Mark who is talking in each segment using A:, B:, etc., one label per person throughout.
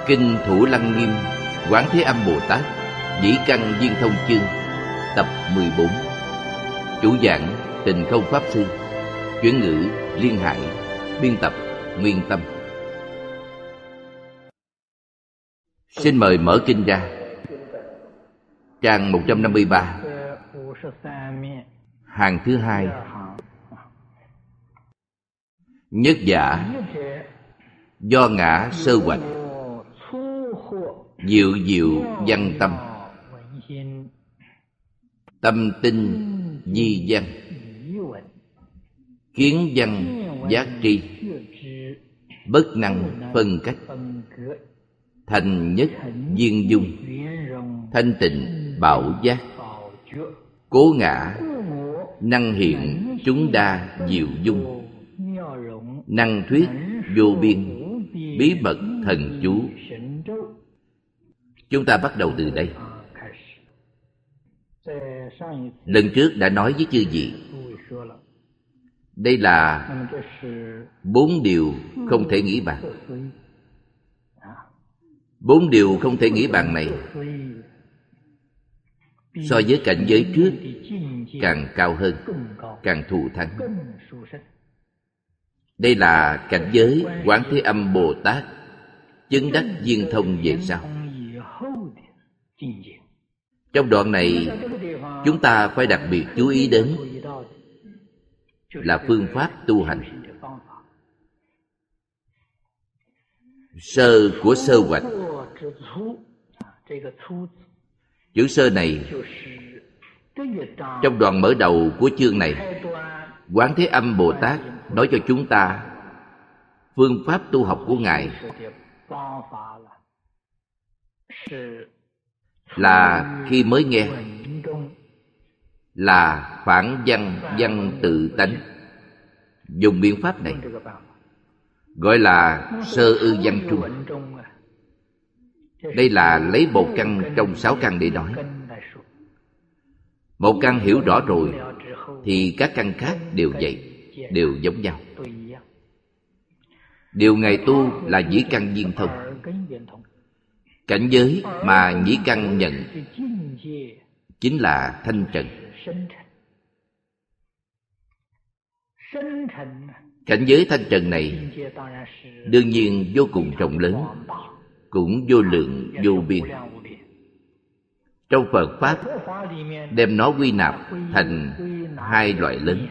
A: Kinh Thủ Lăng Nghiêm Quán Thế Âm Bồ Tát Dĩ Căn Viên Thông Chương Tập 14. Chủ giảng Tịnh Không Pháp Sư. Chuyển ngữ Liên Hải. Biên tập Nguyên Tâm. Xin mời mở kinh ra. Trang 153, hàng thứ hai. Nhất giả do ngã sơ hoạch, diệu diệu văn tâm, tâm tinh di văn, kiến văn giác tri, bất năng phân cách, thành nhất viên dung, thanh tịnh bảo giác, cố ngã năng hiện chúng đa diệu dung, năng thuyết vô biên bí mật thần chú. Chúng ta bắt đầu từ đây. Lần trước đã nói với chư vị, đây là 4 điều không thể nghĩ bàn. 4 điều không thể nghĩ bàn này so với cảnh giới trước càng cao hơn, càng thù thắng. Đây là cảnh giới Quán Thế Âm Bồ Tát chứng đắc viên thông về sau. Trong đoạn này chúng ta phải đặc biệt chú ý đến là phương pháp tu hành. Sơ của sơ hoạch. Chữ sơ này trong đoạn mở đầu của chương này, Quán Thế Âm Bồ Tát nói cho chúng ta phương pháp tu học của Ngài là khi mới nghe là phản văn văn tự tánh. Dùng biện pháp này gọi là sơ ư văn trung. Đây là lấy một căn trong 6 căn để nói. Một căn hiểu rõ rồi thì các căn khác đều vậy, đều giống nhau. Điều Ngài tu là nhĩ căn viên thông. Cảnh giới mà nhĩ căn nhận chính là thanh trần. Cảnh giới thanh trần này đương nhiên vô cùng rộng lớn, cũng vô lượng vô biên. Trong Phật Pháp đem nó quy nạp thành 2 loại lớn.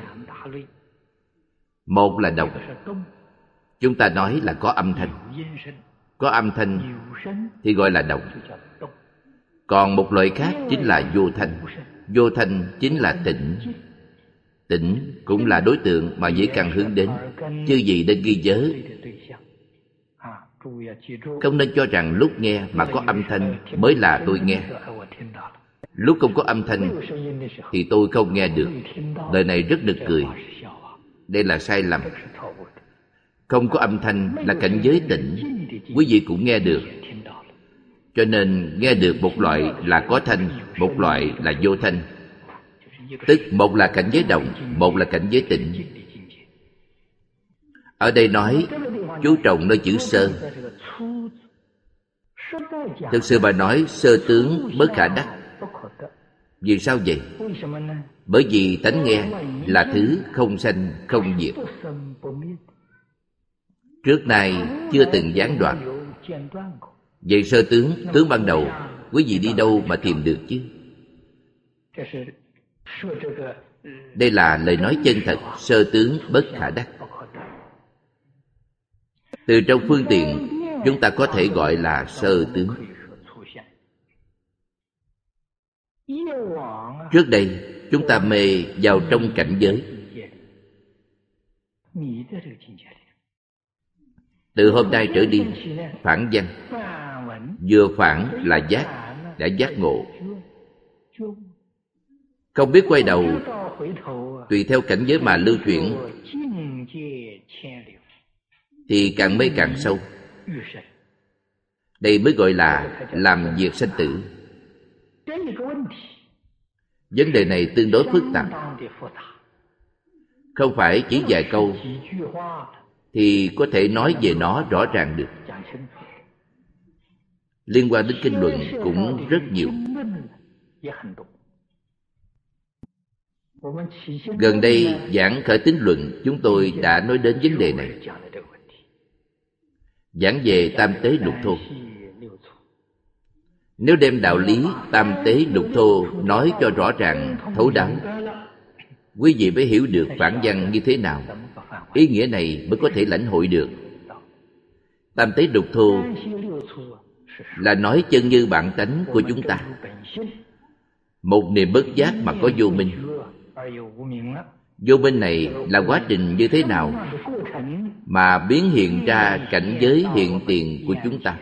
A: Một là động. Chúng ta nói là có âm thanh. Có âm thanh thì gọi là động. Còn một loại khác chính là vô thanh. Vô thanh chính là tịnh. Tịnh cũng là đối tượng mà dễ càng hướng đến. Chư gì nên ghi nhớ, không nên cho rằng lúc nghe mà có âm thanh mới là tôi nghe. Lúc không có âm thanh thì tôi không nghe được. Lời này rất nực cười. Đây là sai lầm. Không có âm thanh là cảnh giới tịnh, quý vị cũng nghe được. Cho nên nghe được một loại là có thanh, một loại là vô thanh. Tức một là cảnh giới động, một là cảnh giới tịnh. Ở đây nói chú trọng nơi chữ sơ. Thực sự bà nói sơ tướng bất khả đắc. Vì sao vậy? Bởi vì tánh nghe là thứ không sanh không diệt, trước nay chưa từng gián đoạn. Vậy sơ tướng, tướng ban đầu, quý vị đi đâu mà tìm được chứ? Đây là lời nói chân thật, sơ tướng bất khả đắc. Từ trong phương tiện chúng ta có thể gọi là sơ tướng. Trước đây chúng ta mê vào trong cảnh giới. Từ hôm nay trở đi phản văn. Vừa phản là giác, đã giác ngộ. Không biết quay đầu, tùy theo cảnh giới mà lưu chuyển, thì càng mê càng sâu. Đây mới gọi là làm việc sanh tử. Vấn đề này tương đối phức tạp, không phải chỉ vài câu thì có thể nói về nó rõ ràng được. liên quan đến kinh luận cũng rất nhiều. Gần đây giảng khởi tín luận, chúng tôi đã nói đến vấn đề này. Giảng về tam tế lục thô. Nếu đem đạo lý tam tế lục thô nói cho rõ ràng, thấu đáo, quý vị mới hiểu được phản văn như thế nào. Ý nghĩa này mới có thể lãnh hội được. Tam tế lục thô là nói chân như bản tánh của chúng ta. Một niệm bất giác mà có vô minh. Vô minh này là quá trình như thế nào mà biến hiện ra cảnh giới hiện tiền của chúng ta.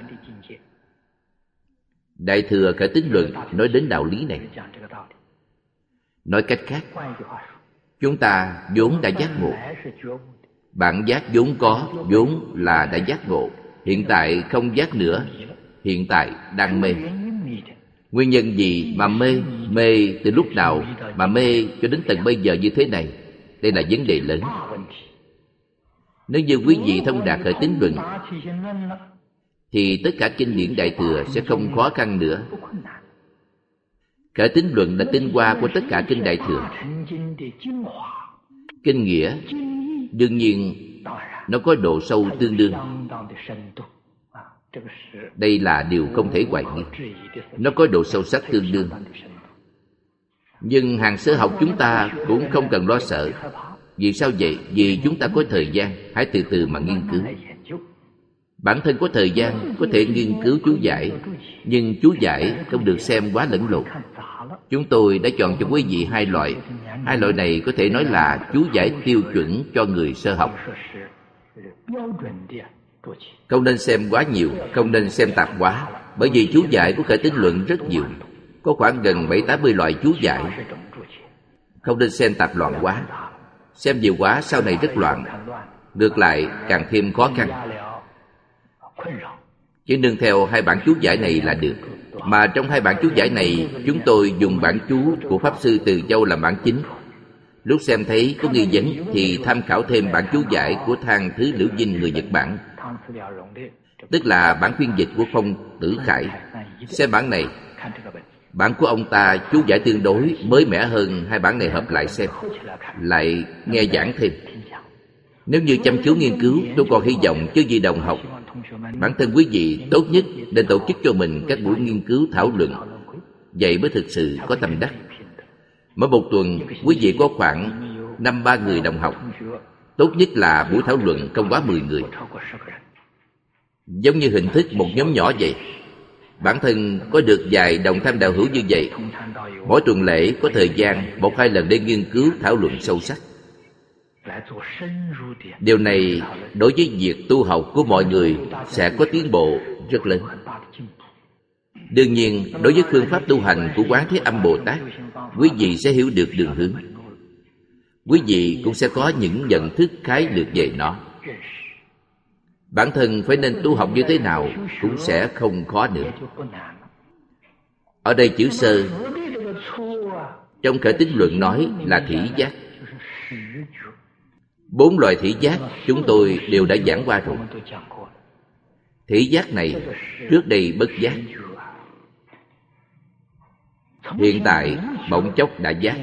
A: Đại Thừa Khởi Tín Luận nói đến đạo lý này. Nói cách khác, chúng ta vốn đã giác ngộ. Bản giác vốn có, vốn là đã giác ngộ. Hiện tại không giác nữa, hiện tại đang mê. Nguyên nhân gì mà mê? Mê từ lúc nào mà mê cho đến tận bây giờ như thế này? Đây là vấn đề lớn. Nếu như quý vị thông đạt Khởi Tín Luận thì tất cả kinh điển Đại Thừa sẽ không khó khăn nữa. Khởi Tín Luận là tinh hoa của tất cả kinh Đại Thừa. Kinh nghĩa đương nhiên nó có độ sâu tương đương. Đây là điều không thể hoài nghi. Nó có độ sâu sắc tương đương. Nhưng hàng sơ học chúng ta cũng không cần lo sợ. Vì sao vậy? Vì chúng ta có thời gian. Hãy từ từ mà nghiên cứu. Bản thân có thời gian có thể nghiên cứu chú giải, nhưng chú giải không được xem quá lẫn lộn. Chúng tôi đã chọn cho quý vị hai loại. Hai loại này có thể nói là chú giải tiêu chuẩn cho người sơ học. Không nên xem quá nhiều, không nên xem tạp quá. Bởi vì chú giải của Khởi Tín Luận rất nhiều, có khoảng gần 70-80 loại chú giải. Không nên xem tạp loạn quá. Xem nhiều quá sau này rất loạn, ngược lại càng thêm khó khăn. Chỉ nương theo hai bản chú giải này là được. Mà trong hai bản chú giải này, chúng tôi dùng bản chú của Pháp Sư Từ Châu làm bản chính. Lúc xem thấy có nghi vấn thì tham khảo thêm bản chú giải của Thang Thứ Liễu Dinh người Nhật Bản, tức là bản phiên dịch của Phong Tử Khải. Xem bản này, bản của ông ta chú giải tương đối mới mẻ hơn hai bản này hợp lại xem, lại nghe giảng thêm. Nếu như chăm chú nghiên cứu, tôi còn hy vọng chứ gì đồng học, bản thân quý vị tốt nhất nên tổ chức cho mình các buổi nghiên cứu thảo luận. Vậy mới thực sự có tâm đắc. Mỗi một tuần quý vị có khoảng 5-3 người đồng học. Tốt nhất là buổi thảo luận không quá 10 người. Giống như hình thức một nhóm nhỏ vậy. Bản thân có được vài đồng tham đạo hữu như vậy, mỗi tuần lễ có thời gian 1-2 lần để nghiên cứu thảo luận sâu sắc. Điều này đối với việc tu học của mọi người sẽ có tiến bộ rất lớn. Đương nhiên, đối với phương pháp tu hành của Quán Thế Âm Bồ Tát, quý vị sẽ hiểu được đường hướng. Quý vị cũng sẽ có những nhận thức khái lược về nó. Bản thân phải nên tu học như thế nào cũng sẽ không khó nữa. Ở đây chữ sơ trong Khởi Tín Luận nói là thị giác. 4 loại thị giác chúng tôi đều đã giảng qua rồi. Thị giác này trước đây bất giác, hiện tại bỗng chốc đã giác.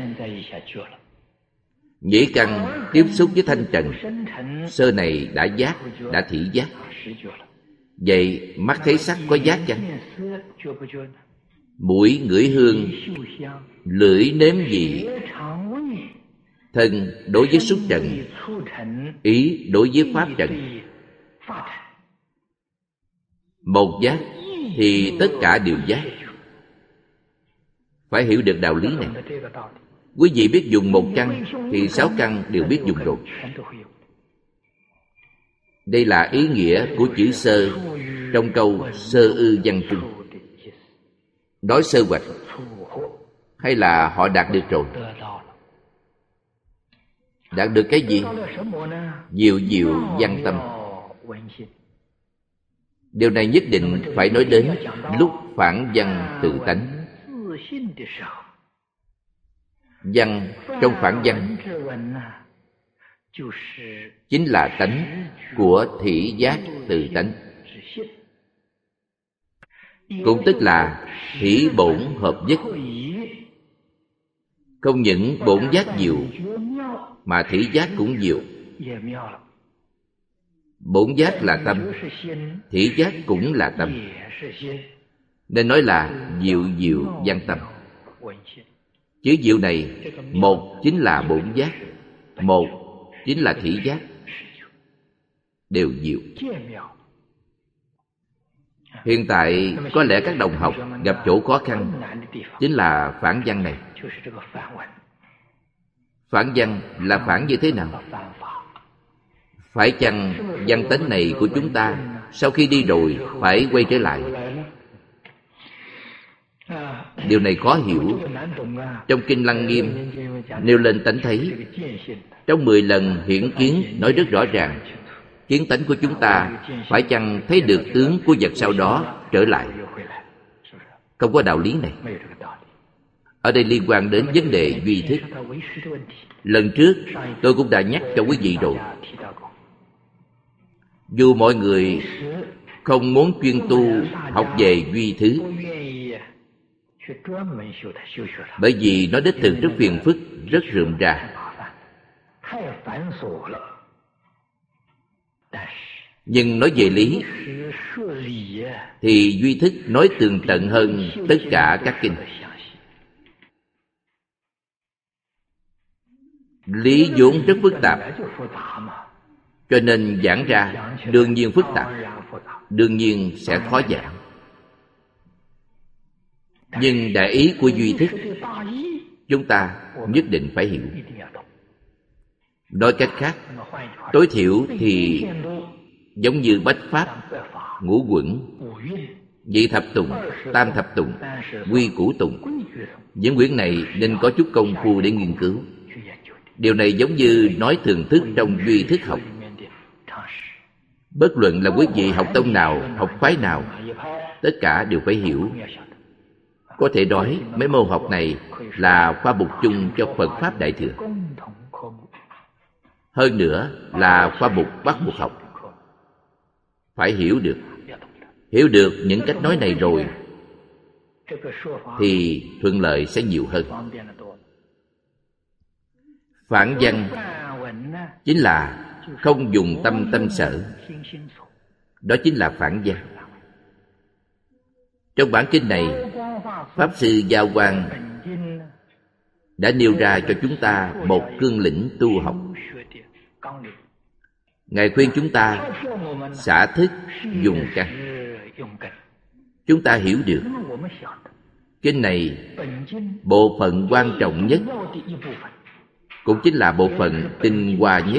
A: Nhĩ căn tiếp xúc với thanh trần, sơ này đã giác, đã thị giác. Vậy mắt thấy sắc có giác chăng? Mũi ngửi hương, lưỡi nếm vị, thân đối với xúc trần, ý đối với pháp trần. Một giác thì tất cả đều giác. Phải hiểu được đạo lý này. Quý vị biết dùng một căn thì 6 căn đều biết dùng rồi. Đây là ý nghĩa của chữ sơ trong câu sơ ư văn trung. Nói sơ hoạch hay là họ đạt được rồi? Đạt được cái gì? Diệu diệu văn tâm. Điều này nhất định phải nói đến lúc phản văn tự tánh. Văn trong phản văn chính là tánh của thị giác tự tánh. cũng tức là hỷ bổn hợp nhất. Không những bổn giác diệu mà thủy giác cũng diệu. Bổn giác là tâm, thủy giác cũng là tâm, nên nói là diệu diệu văn tâm. Chữ diệu này, một chính là bổn giác, một chính là thủy giác, đều diệu. Hiện tại có lẽ các đồng học gặp chỗ khó khăn chính là phản văn này. Phản văn là phản như thế nào? Phải chăng văn tánh này của chúng ta sau khi đi rồi phải quay trở lại? Điều này khó hiểu. Trong Kinh Lăng Nghiêm nêu lên tánh thấy. Trong 10 lần hiển kiến nói rất rõ ràng, kiến tánh của chúng ta phải chăng thấy được tướng của vật sau đó trở lại? Không có đạo lý này. Ở đây liên quan đến vấn đề duy thức. Lần trước tôi cũng đã nhắc cho quý vị rồi. Dù mọi người không muốn chuyên tu học về duy thứ, bởi vì nó đích thực rất phiền phức, rất rườm rà. Nhưng nói về lý thì duy thức nói tường tận hơn tất cả các kinh. Lý vốn rất phức tạp, cho nên giảng ra đương nhiên phức tạp, đương nhiên sẽ khó giảng. Nhưng đại ý của duy thức chúng ta nhất định phải hiểu. Nói cách khác, tối thiểu thì giống như bách pháp, ngũ quẩn, nhị thập tùng, tam thập tùng, quy củ tùng. Những quyển này nên có chút công phu để nghiên cứu. Điều này giống như nói thường thức trong duy thức học. Bất luận là quý vị học tông nào, học phái nào, tất cả đều phải hiểu. Có thể nói mấy môn học này là khoa mục chung cho Phật Pháp Đại Thừa. Hơn nữa là khoa mục bắt buộc học. Phải hiểu được. Hiểu được những cách nói này rồi thì thuận lợi sẽ nhiều hơn. Phản văn chính là không dùng tâm tâm sở. Đó chính là phản văn. Trong bản kinh này, Pháp Sư Giao Quang đã nêu ra cho chúng ta một cương lĩnh tu học. Ngài khuyên chúng ta xả thức dùng căn. Chúng ta hiểu được kinh này, bộ phận quan trọng nhất cũng chính là bộ phận tinh hoa nhất,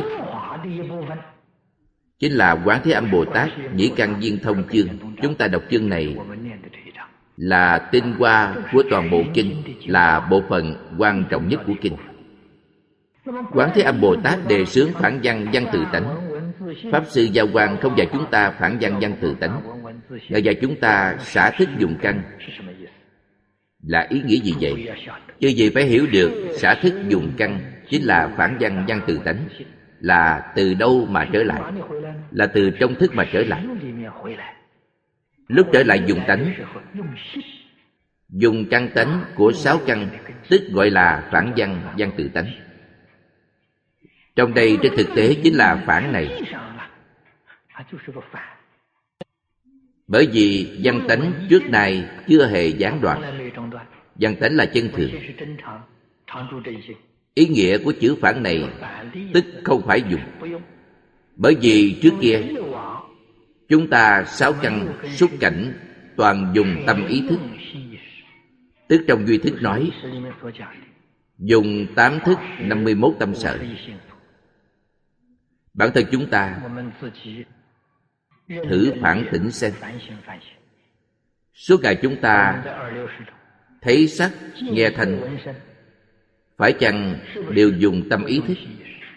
A: chính là Quán Thế Âm Bồ Tát Nhĩ Căn Viên Thông chương. Chúng ta đọc chương này là tinh hoa của toàn bộ kinh, là bộ phận quan trọng nhất của kinh. Quán Thế Âm Bồ Tát đề xướng phản văn văn tự tánh. Pháp Sư Giao Quang không dạy chúng ta phản văn văn tự tánh, ngài dạy chúng ta xả thức dùng căn. Là ý nghĩa gì vậy? Chứ gì phải hiểu được xả thức dùng căn chính là phản văn văn tự tánh. Là từ đâu mà trở lại? Là từ trong thức mà trở lại. Lúc trở lại dùng tánh, dùng căn tánh của 6 căn, tức gọi là phản văn văn tự tánh. Trong đây trên thực tế chính là phản này. Bởi vì văn tánh trước nay chưa hề gián đoạn. Văn tánh là chân thường. Ý nghĩa của chữ phản này tức không phải dùng. Bởi vì trước kia chúng ta 6 căn xúc cảnh toàn dùng tâm ý thức. Tức trong duy thức nói dùng 8 thức 51 tâm sở. Bản thân chúng ta thử phản tỉnh xem. Suốt ngày chúng ta thấy sắc, nghe thanh, phải chăng đều dùng tâm ý thức?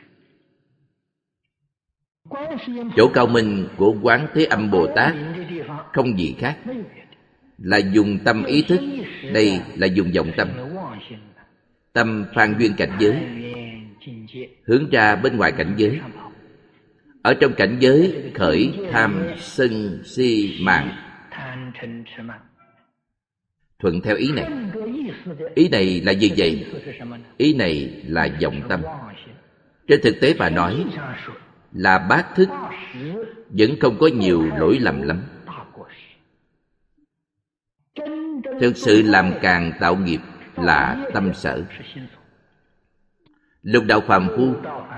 A: Chỗ cao minh của Quán Thế Âm Bồ Tát không gì khác, là dùng tâm ý thức. Đây là dùng vọng tâm. Tâm phan duyên cảnh giới, hướng ra bên ngoài cảnh giới. Ở trong cảnh giới khởi tham sân si mạng. thuận theo ý này. Ý này là gì vậy? Ý này là vọng tâm. Trên thực tế mà nói là bát thức vẫn không có nhiều lỗi lầm lắm. Thực sự làm càng tạo nghiệp là tâm sở. Lục đạo phàm phu,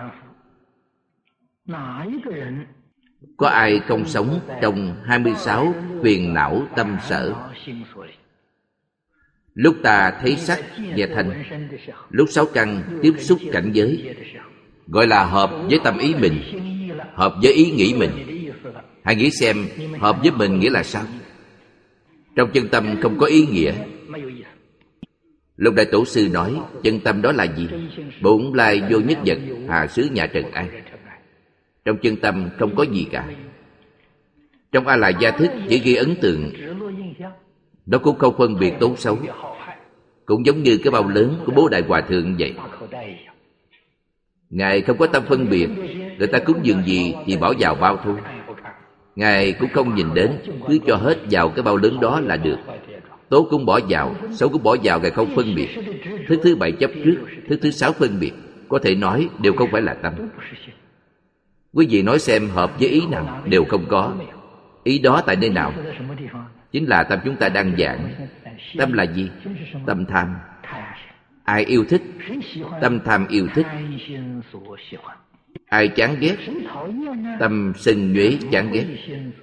A: có ai không sống trong 26 phiền não tâm sở? Lúc ta thấy sắc, nghe thanh, lúc 6 căn tiếp xúc cảnh giới, gọi là hợp với tâm ý mình, hợp với ý nghĩ mình. Hãy nghĩ xem, hợp với mình nghĩa là sao? Trong chân tâm không có ý nghĩa. Lục Đại Tổ Sư nói, chân tâm đó là gì? Bổn lai vô nhất vật, hà xứ nhà trần ai. Trong chân tâm không có gì cả. Trong A Lại Gia Thức chỉ ghi ấn tượng, nó cũng không phân biệt tốt xấu. Cũng giống như cái bao lớn của Bố Đại Hòa Thượng vậy. Ngài không có tâm phân biệt, người ta cúng dường gì thì bỏ vào bao thôi. Ngài cũng không nhìn đến, cứ cho hết vào cái bao lớn đó là được. Tốt cũng bỏ vào, xấu cũng bỏ vào, Ngài không phân biệt. Thức thứ 7 chấp trước, thức thứ 6 phân biệt. Có thể nói đều không phải là tâm. Quý vị nói xem hợp với ý nào? Đều không có. Ý đó tại nơi nào? Chính là tâm chúng ta đang giảng. Tâm là gì? Tâm tham. Ai yêu thích? Tâm tham yêu thích. Ai chán ghét? Tâm sân nhuế chán ghét.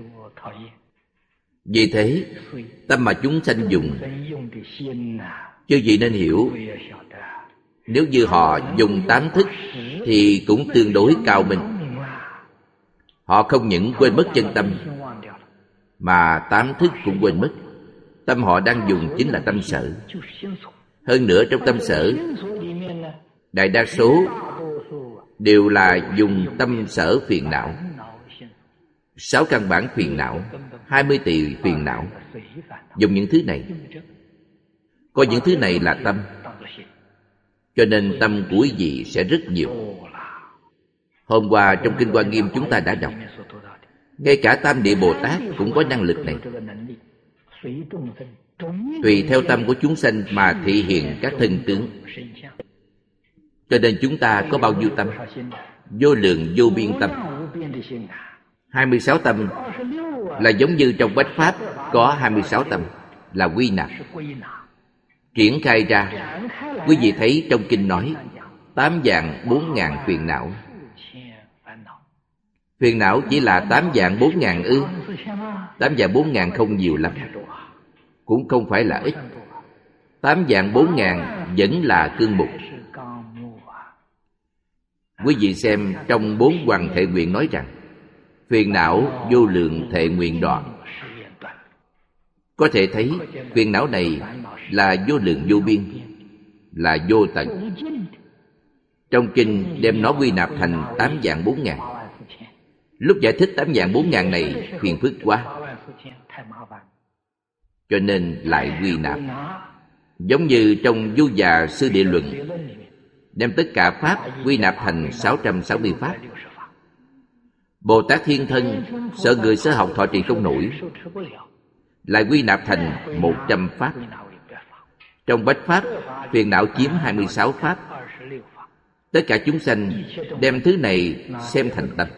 A: Vì thế, tâm mà chúng sanh dùng, chư vị nên hiểu, nếu như họ dùng 8 thức thì cũng tương đối cao minh. Họ không những quên mất chân tâm, mà 8 thức cũng quên mất. Tâm họ đang dùng chính là tâm sở. Hơn nữa trong tâm sở, đại đa số đều là dùng tâm sở phiền não. 6 căn bản phiền não, 20 tỷ phiền não, dùng những thứ này. Coi những thứ này là tâm, cho nên tâm của quý vị sẽ rất nhiều. Hôm qua trong Kinh Hoa Nghiêm chúng ta đã đọc, ngay cả Tam Địa Bồ Tát cũng có năng lực này. Tùy theo tâm của chúng sanh mà thị hiện các thân tướng. Cho nên chúng ta có bao nhiêu tâm? Vô lượng vô biên tâm. 26 tâm là giống như trong Bách Pháp có 26 tâm, là quy nạp. Triển khai ra, quý vị thấy trong Kinh nói 8 vạn 4 ngàn phiền não. Phiền não chỉ là 8 vạn 4 ngàn ư? 8 vạn 4 ngàn không nhiều lắm, cũng không phải là ít. 8 vạn 4 ngàn vẫn là cương mục. Quý vị xem trong 4 Hoàng Thệ Nguyện nói rằng phiền não vô lượng thệ nguyện đoạn. Có thể thấy phiền não này là vô lượng vô biên, là vô tận. Trong Kinh đem nó quy nạp thành 8 vạn 4 ngàn. Lúc giải thích 8 vạn 4 ngàn này phiền phức quá, cho nên lại quy nạp. Giống như trong Du Già Sư Địa Luận, đem tất cả Pháp quy nạp thành 660 Pháp. Bồ Tát Thiên Thân sợ người sở học thọ trì không nổi, lại quy nạp thành 100 Pháp. Trong Bách Pháp, phiền não chiếm 26 Pháp. Tất cả chúng sanh đem thứ này xem thành tâm.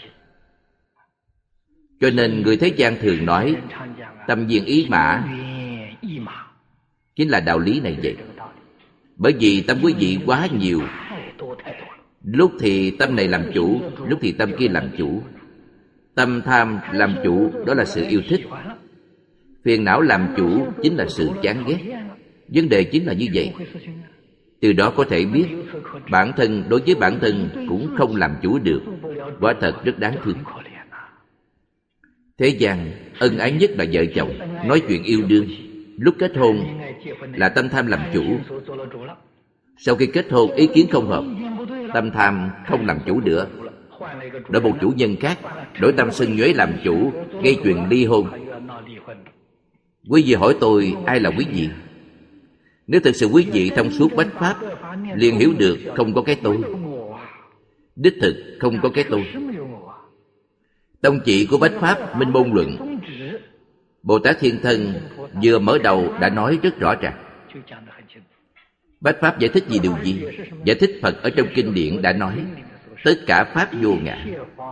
A: Cho nên người thế gian thường nói tâm viên ý mã, chính là đạo lý này vậy. Bởi vì tâm quý vị quá nhiều, lúc thì tâm này làm chủ, lúc thì tâm kia làm chủ. Tâm tham làm chủ, đó là sự yêu thích. Phiền não làm chủ chính là sự chán ghét. Vấn đề chính là như vậy. Từ đó có thể biết bản thân đối với bản thân cũng không làm chủ được. Quả thật rất đáng thương. Thế gian ân ái nhất là vợ chồng, nói chuyện yêu đương. Lúc kết hôn là tâm tham làm chủ. Sau khi kết hôn ý kiến không hợp, tâm tham không làm chủ nữa, đổi một chủ nhân khác, đổi tâm sân nhuế làm chủ, gây chuyện ly hôn. Quý vị hỏi tôi ai là quý vị? Nếu thực sự quý vị thông suốt Bách Pháp, liền hiểu được không có cái tôi. Đích thực không có cái tôi. Tông chỉ của Bách Pháp Minh Môn Luận Bồ Tát Thiên Thân vừa mở đầu đã nói rất rõ ràng. Bách Pháp giải thích gì điều gì? Giải thích Phật ở trong kinh điển đã nói tất cả Pháp vô ngã.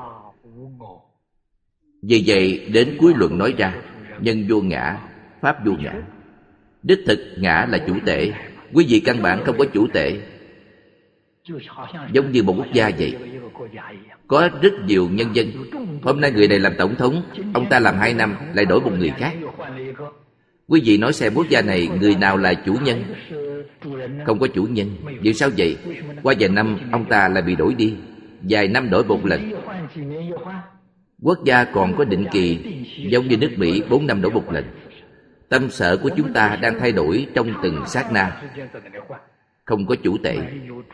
A: Vì vậy đến cuối luận nói ra nhân vô ngã, Pháp vô ngã. Đích thực ngã là chủ tể. Quý vị căn bản không có chủ tể. Giống như một quốc gia vậy. Có rất nhiều nhân dân. Hôm nay người này làm tổng thống, ông ta làm 2 năm lại đổi một người khác. Quý vị nói xem quốc gia này người nào là chủ nhân? Không có chủ nhân. Vì sao vậy? Qua vài năm ông ta lại bị đổi đi, vài năm đổi một lần. Quốc gia còn có định kỳ, giống như nước Mỹ 4 năm đổi một lần. Tâm sở của chúng ta đang thay đổi trong từng sát na, không có chủ tể.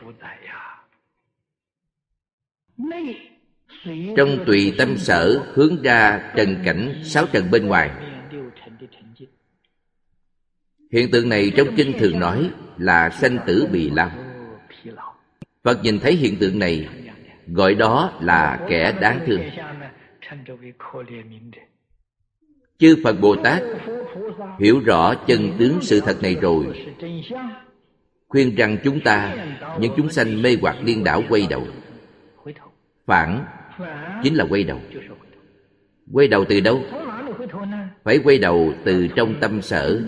A: Trong tùy tâm sở hướng ra trần cảnh 6 trần bên ngoài. Hiện tượng này trong kinh thường nói là sanh tử bì lao. Phật nhìn thấy hiện tượng này, gọi đó là kẻ đáng thương. Chư Phật Bồ Tát hiểu rõ chân tướng sự thật này rồi, khuyên rằng chúng ta, những chúng sanh mê hoặc điên đảo quay đầu. Phản chính là quay đầu. Quay đầu từ đâu? Phải quay đầu từ trong tâm sở,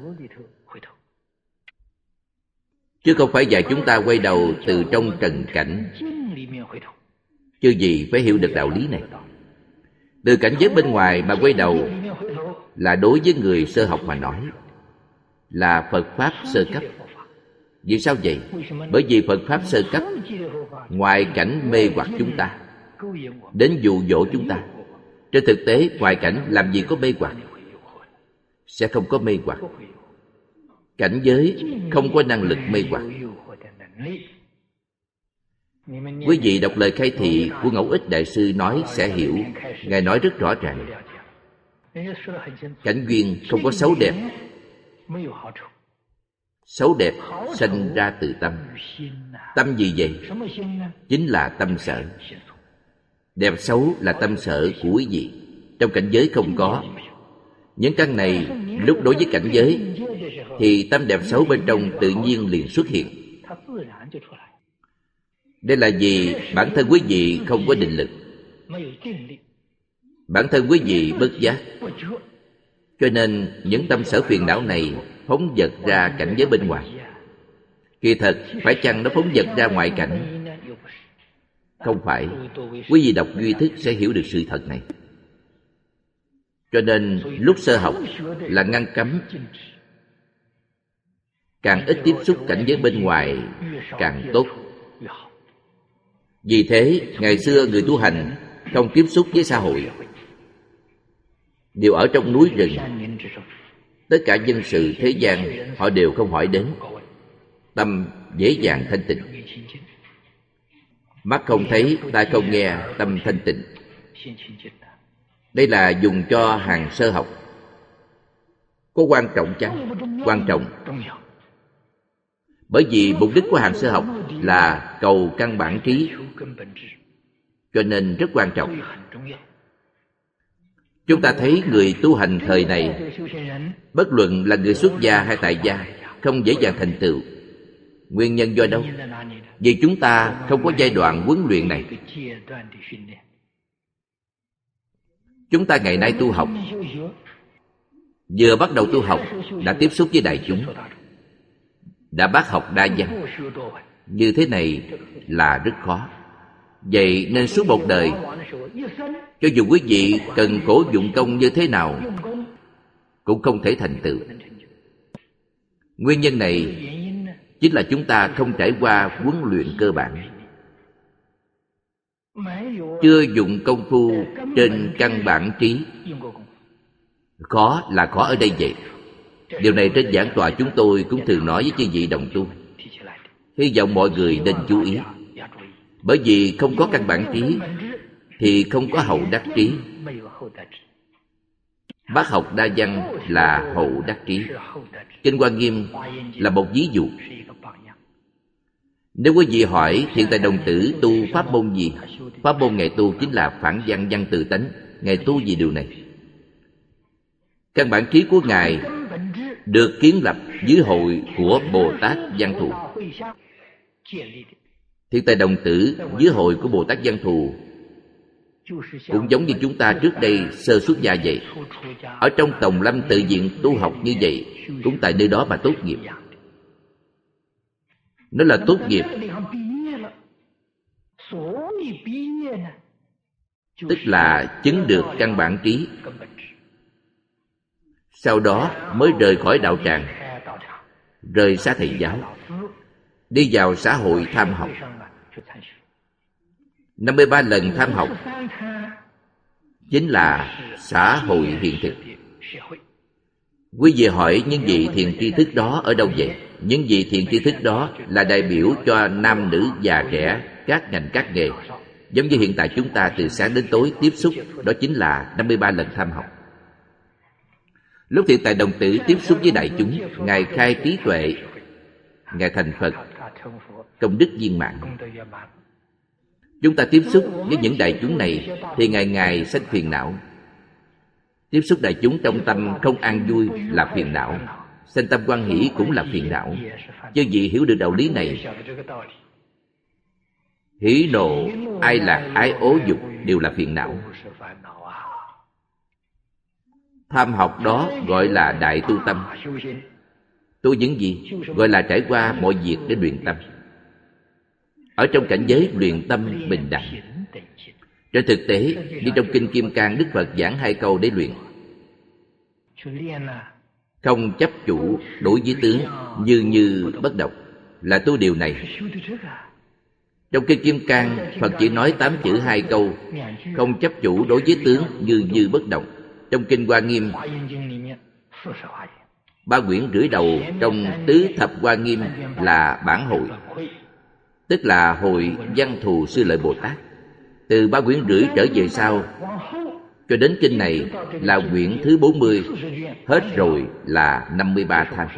A: chứ không phải dạy chúng ta quay đầu từ trong trần cảnh. Chứ gì phải hiểu được đạo lý này. Từ cảnh giới bên ngoài mà quay đầu là đối với người sơ học mà nói, là Phật Pháp sơ cấp. Vì sao vậy? Bởi vì Phật Pháp sơ cấp ngoại cảnh mê hoặc chúng ta, đến dụ dỗ chúng ta. Trên thực tế ngoại cảnh làm gì có mê hoặc? Sẽ không có mê hoặc. Cảnh giới không có năng lực mê hoặc. Quý vị đọc lời khai thị của Ngẫu Ích Đại Sư nói sẽ hiểu. Ngài nói rất rõ ràng. Cảnh duyên không có xấu đẹp. Xấu đẹp sanh ra từ tâm. Tâm gì vậy? Chính là tâm sở. Đẹp xấu là tâm sở của quý vị. Trong cảnh giới không có. Những căn này lúc đối với cảnh giới thì tâm đẹp xấu bên trong tự nhiên liền xuất hiện. Đây là vì bản thân quý vị không có định lực. Bản thân quý vị bất giác, cho nên những tâm sở phiền não này phóng dật ra cảnh giới bên ngoài. Kỳ thật phải chăng nó phóng dật ra ngoại cảnh? Không phải. Quý vị đọc duy thức sẽ hiểu được sự thật này. Cho nên lúc sơ học là ngăn cấm, càng ít tiếp xúc cảnh giới bên ngoài càng tốt. Vì thế ngày xưa người tu hành không tiếp xúc với xã hội, đều ở trong núi rừng. Tất cả dân sự thế gian họ đều không hỏi đến. Tâm dễ dàng thanh tịnh. Mắt không thấy, tai không nghe, tâm thanh tịnh. Đây là dùng cho hàng sơ học. Có quan trọng chăng? Quan trọng. Bởi vì mục đích của hàng sơ học là cầu căn bản trí, cho nên rất quan trọng. Chúng ta thấy người tu hành thời này, bất luận là người xuất gia hay tại gia, không dễ dàng thành tựu. Nguyên nhân do đâu? Vì chúng ta không có giai đoạn huấn luyện này. Chúng ta ngày nay tu học, vừa bắt đầu tu học đã tiếp xúc với đại chúng, đã bác học đa văn. Như thế này là rất khó. Vậy nên suốt một đời, cho dù quý vị cần khổ dụng công như thế nào cũng không thể thành tựu. Nguyên nhân này chính là chúng ta không trải qua huấn luyện cơ bản, chưa dụng công phu trên căn bản trí. Khó là khó ở đây vậy. Điều này trên giảng tọa chúng tôi cũng thường nói với chư vị đồng tu. Hy vọng mọi người nên chú ý. Bởi vì không có căn bản trí thì không có hậu đắc trí. Bác học đa văn là hậu đắc trí. Kinh Hoa Nghiêm là một ví dụ. Nếu quý vị hỏi Thiện Tài Đồng Tử tu pháp môn gì? Pháp môn Ngài tu chính là phản văn văn tự tánh. Ngài tu gì điều này? Căn bản trí của Ngài được kiến lập dưới hội của Bồ Tát Văn Thù. Thiện tài đồng tử dưới hội của Bồ Tát Văn Thù cũng giống như chúng ta trước đây sơ xuất gia vậy. Ở trong Tòng Lâm tự viện tu học như vậy, cũng tại nơi đó mà tốt nghiệp. Nó là tốt nghiệp, tức là chứng được căn bản trí. Sau đó mới rời khỏi đạo tràng, rời xa thầy giáo, đi vào xã hội tham học. 53 lần tham học chính là xã hội hiện thực. Quý vị hỏi những vị thiện tri thức đó ở đâu vậy? Những vị thiện tri thức đó là đại biểu cho nam nữ già trẻ, các ngành các nghề. Giống như hiện tại chúng ta từ sáng đến tối tiếp xúc, đó chính là 53 lần tham học. Lúc thiện tài đồng tử tiếp xúc với đại chúng, Ngài khai trí tuệ, Ngài thành Phật, công đức viên mãn. Chúng ta tiếp xúc với những đại chúng này thì ngày ngày sanh phiền não. Tiếp xúc đại chúng trong tâm không an vui là phiền não, sanh tâm hoan hỷ cũng là phiền não. Chư vị hiểu được đạo lý này, hỉ nộ ai lạc ái ố dục đều là phiền não. Tham học đó gọi là đại tu tâm. Tu những gì? Gọi là trải qua mọi việc để luyện tâm. Ở trong cảnh giới luyện tâm bình đẳng. Trên thực tế, như trong Kinh Kim Cang, Đức Phật giảng 2 câu để luyện. Không chấp chủ đối với tướng, như bất động, là tu điều này. Trong Kinh Kim Cang, Phật chỉ nói 8 chữ 2 câu. Không chấp chủ đối với tướng, như bất động. Trong Kinh Hoa Nghiêm, 3 quyển rưỡi đầu trong Tứ Thập Hoa Nghiêm là bản hội, tức là hội Văn Thù Sư Lợi Bồ Tát. Từ 3 quyển rưỡi trở về sau cho đến kinh này là quyển thứ 40, hết rồi là 53 tham.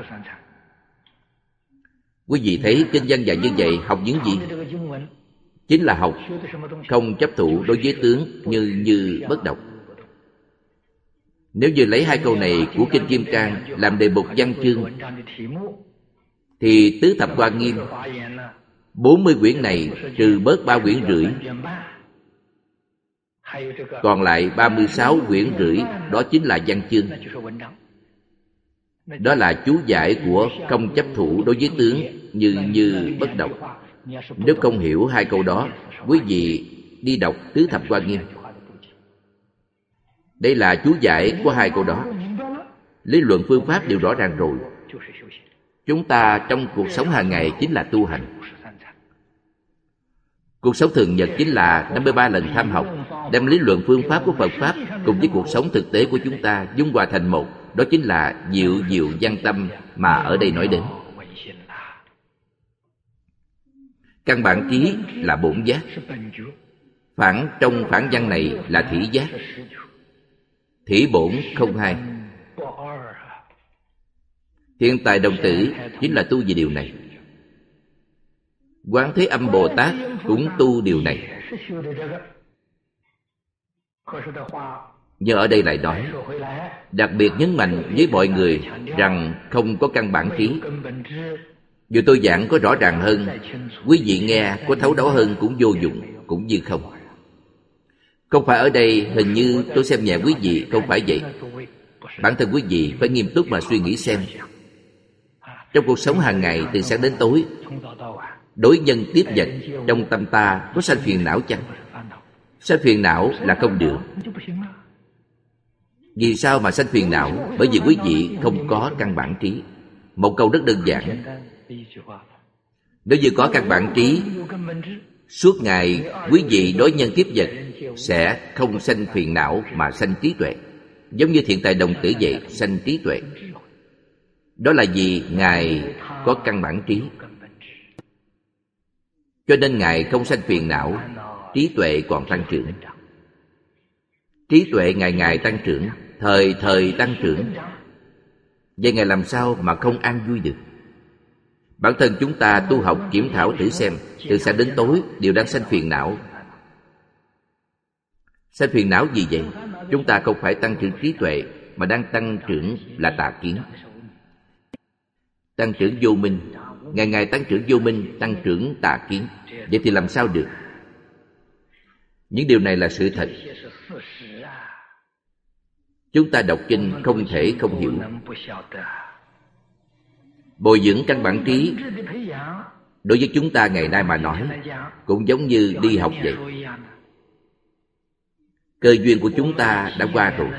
A: Quý vị thấy kinh văn dài như vậy, học những gì? Chính là học không chấp thủ đối với tướng, như bất động. Nếu như lấy 2 câu này của Kinh Kim Cang làm đề mục văn chương, thì Tứ Thập Hoa Nghiêm 40 quyển này trừ bớt 3 quyển rưỡi, còn lại 36 quyển rưỡi, đó chính là văn chương. Đó là chú giải của không chấp thủ đối với tướng, như bất động. Nếu không hiểu 2 câu đó, quý vị đi đọc Tứ Thập Hoa Nghiêm. Đây là chú giải của 2 câu đó. Lý luận phương pháp đều rõ ràng rồi. Chúng ta trong cuộc sống hàng ngày chính là tu hành. Cuộc sống thường nhật chính là 53 lần tham học, đem lý luận phương pháp của Phật Pháp cùng với cuộc sống thực tế của chúng ta dung hòa thành một. Đó chính là diệu văn tâm mà ở đây nói đến. Căn bản trí là bổn giác. Trong phản văn này là thỉ giác. Thỉ bổn không hai. Thiện tài đồng tử chính là tu về điều này. Quán Thế Âm Bồ Tát cũng tu điều này. Nhưng ở đây lại nói, đặc biệt nhấn mạnh với mọi người rằng không có căn bản trí. Dù tôi giảng có rõ ràng hơn, quý vị nghe có thấu đáo hơn cũng vô dụng, cũng như không. Không phải ở đây hình như tôi xem nhẹ quý vị, không phải vậy. Bản thân quý vị phải nghiêm túc mà suy nghĩ xem. Trong cuộc sống hàng ngày từ sáng đến tối, đối nhân tiếp vật, trong tâm ta có sanh phiền não chăng? Sanh phiền não là không được. Vì sao mà sanh phiền não? Bởi vì quý vị không có căn bản trí. Một câu rất đơn giản. Nếu như có căn bản trí, suốt ngày quý vị đối nhân tiếp vật sẽ không sanh phiền não mà sanh trí tuệ. Giống như thiện tài đồng tử vậy, sanh trí tuệ. Đó là vì Ngài có căn bản trí. Cho nên Ngài không sanh phiền não, trí tuệ còn tăng trưởng. Trí tuệ ngày ngày tăng trưởng, thời tăng trưởng. Vậy Ngài làm sao mà không an vui được? Bản thân chúng ta tu học kiểm thảo thử xem, từ sáng đến tối đều đang sanh phiền não. Sanh phiền não gì vậy? Chúng ta không phải tăng trưởng trí tuệ, mà đang tăng trưởng là tà kiến. Tăng trưởng vô minh, ngày ngày tăng trưởng vô minh, tăng trưởng tà kiến. Vậy thì làm sao được? Những điều này là sự thật. Chúng ta đọc kinh không thể không hiểu. Bồi dưỡng căn bản trí đối với chúng ta ngày nay mà nói cũng giống như đi học vậy. Cơ duyên của chúng ta đã qua rồi.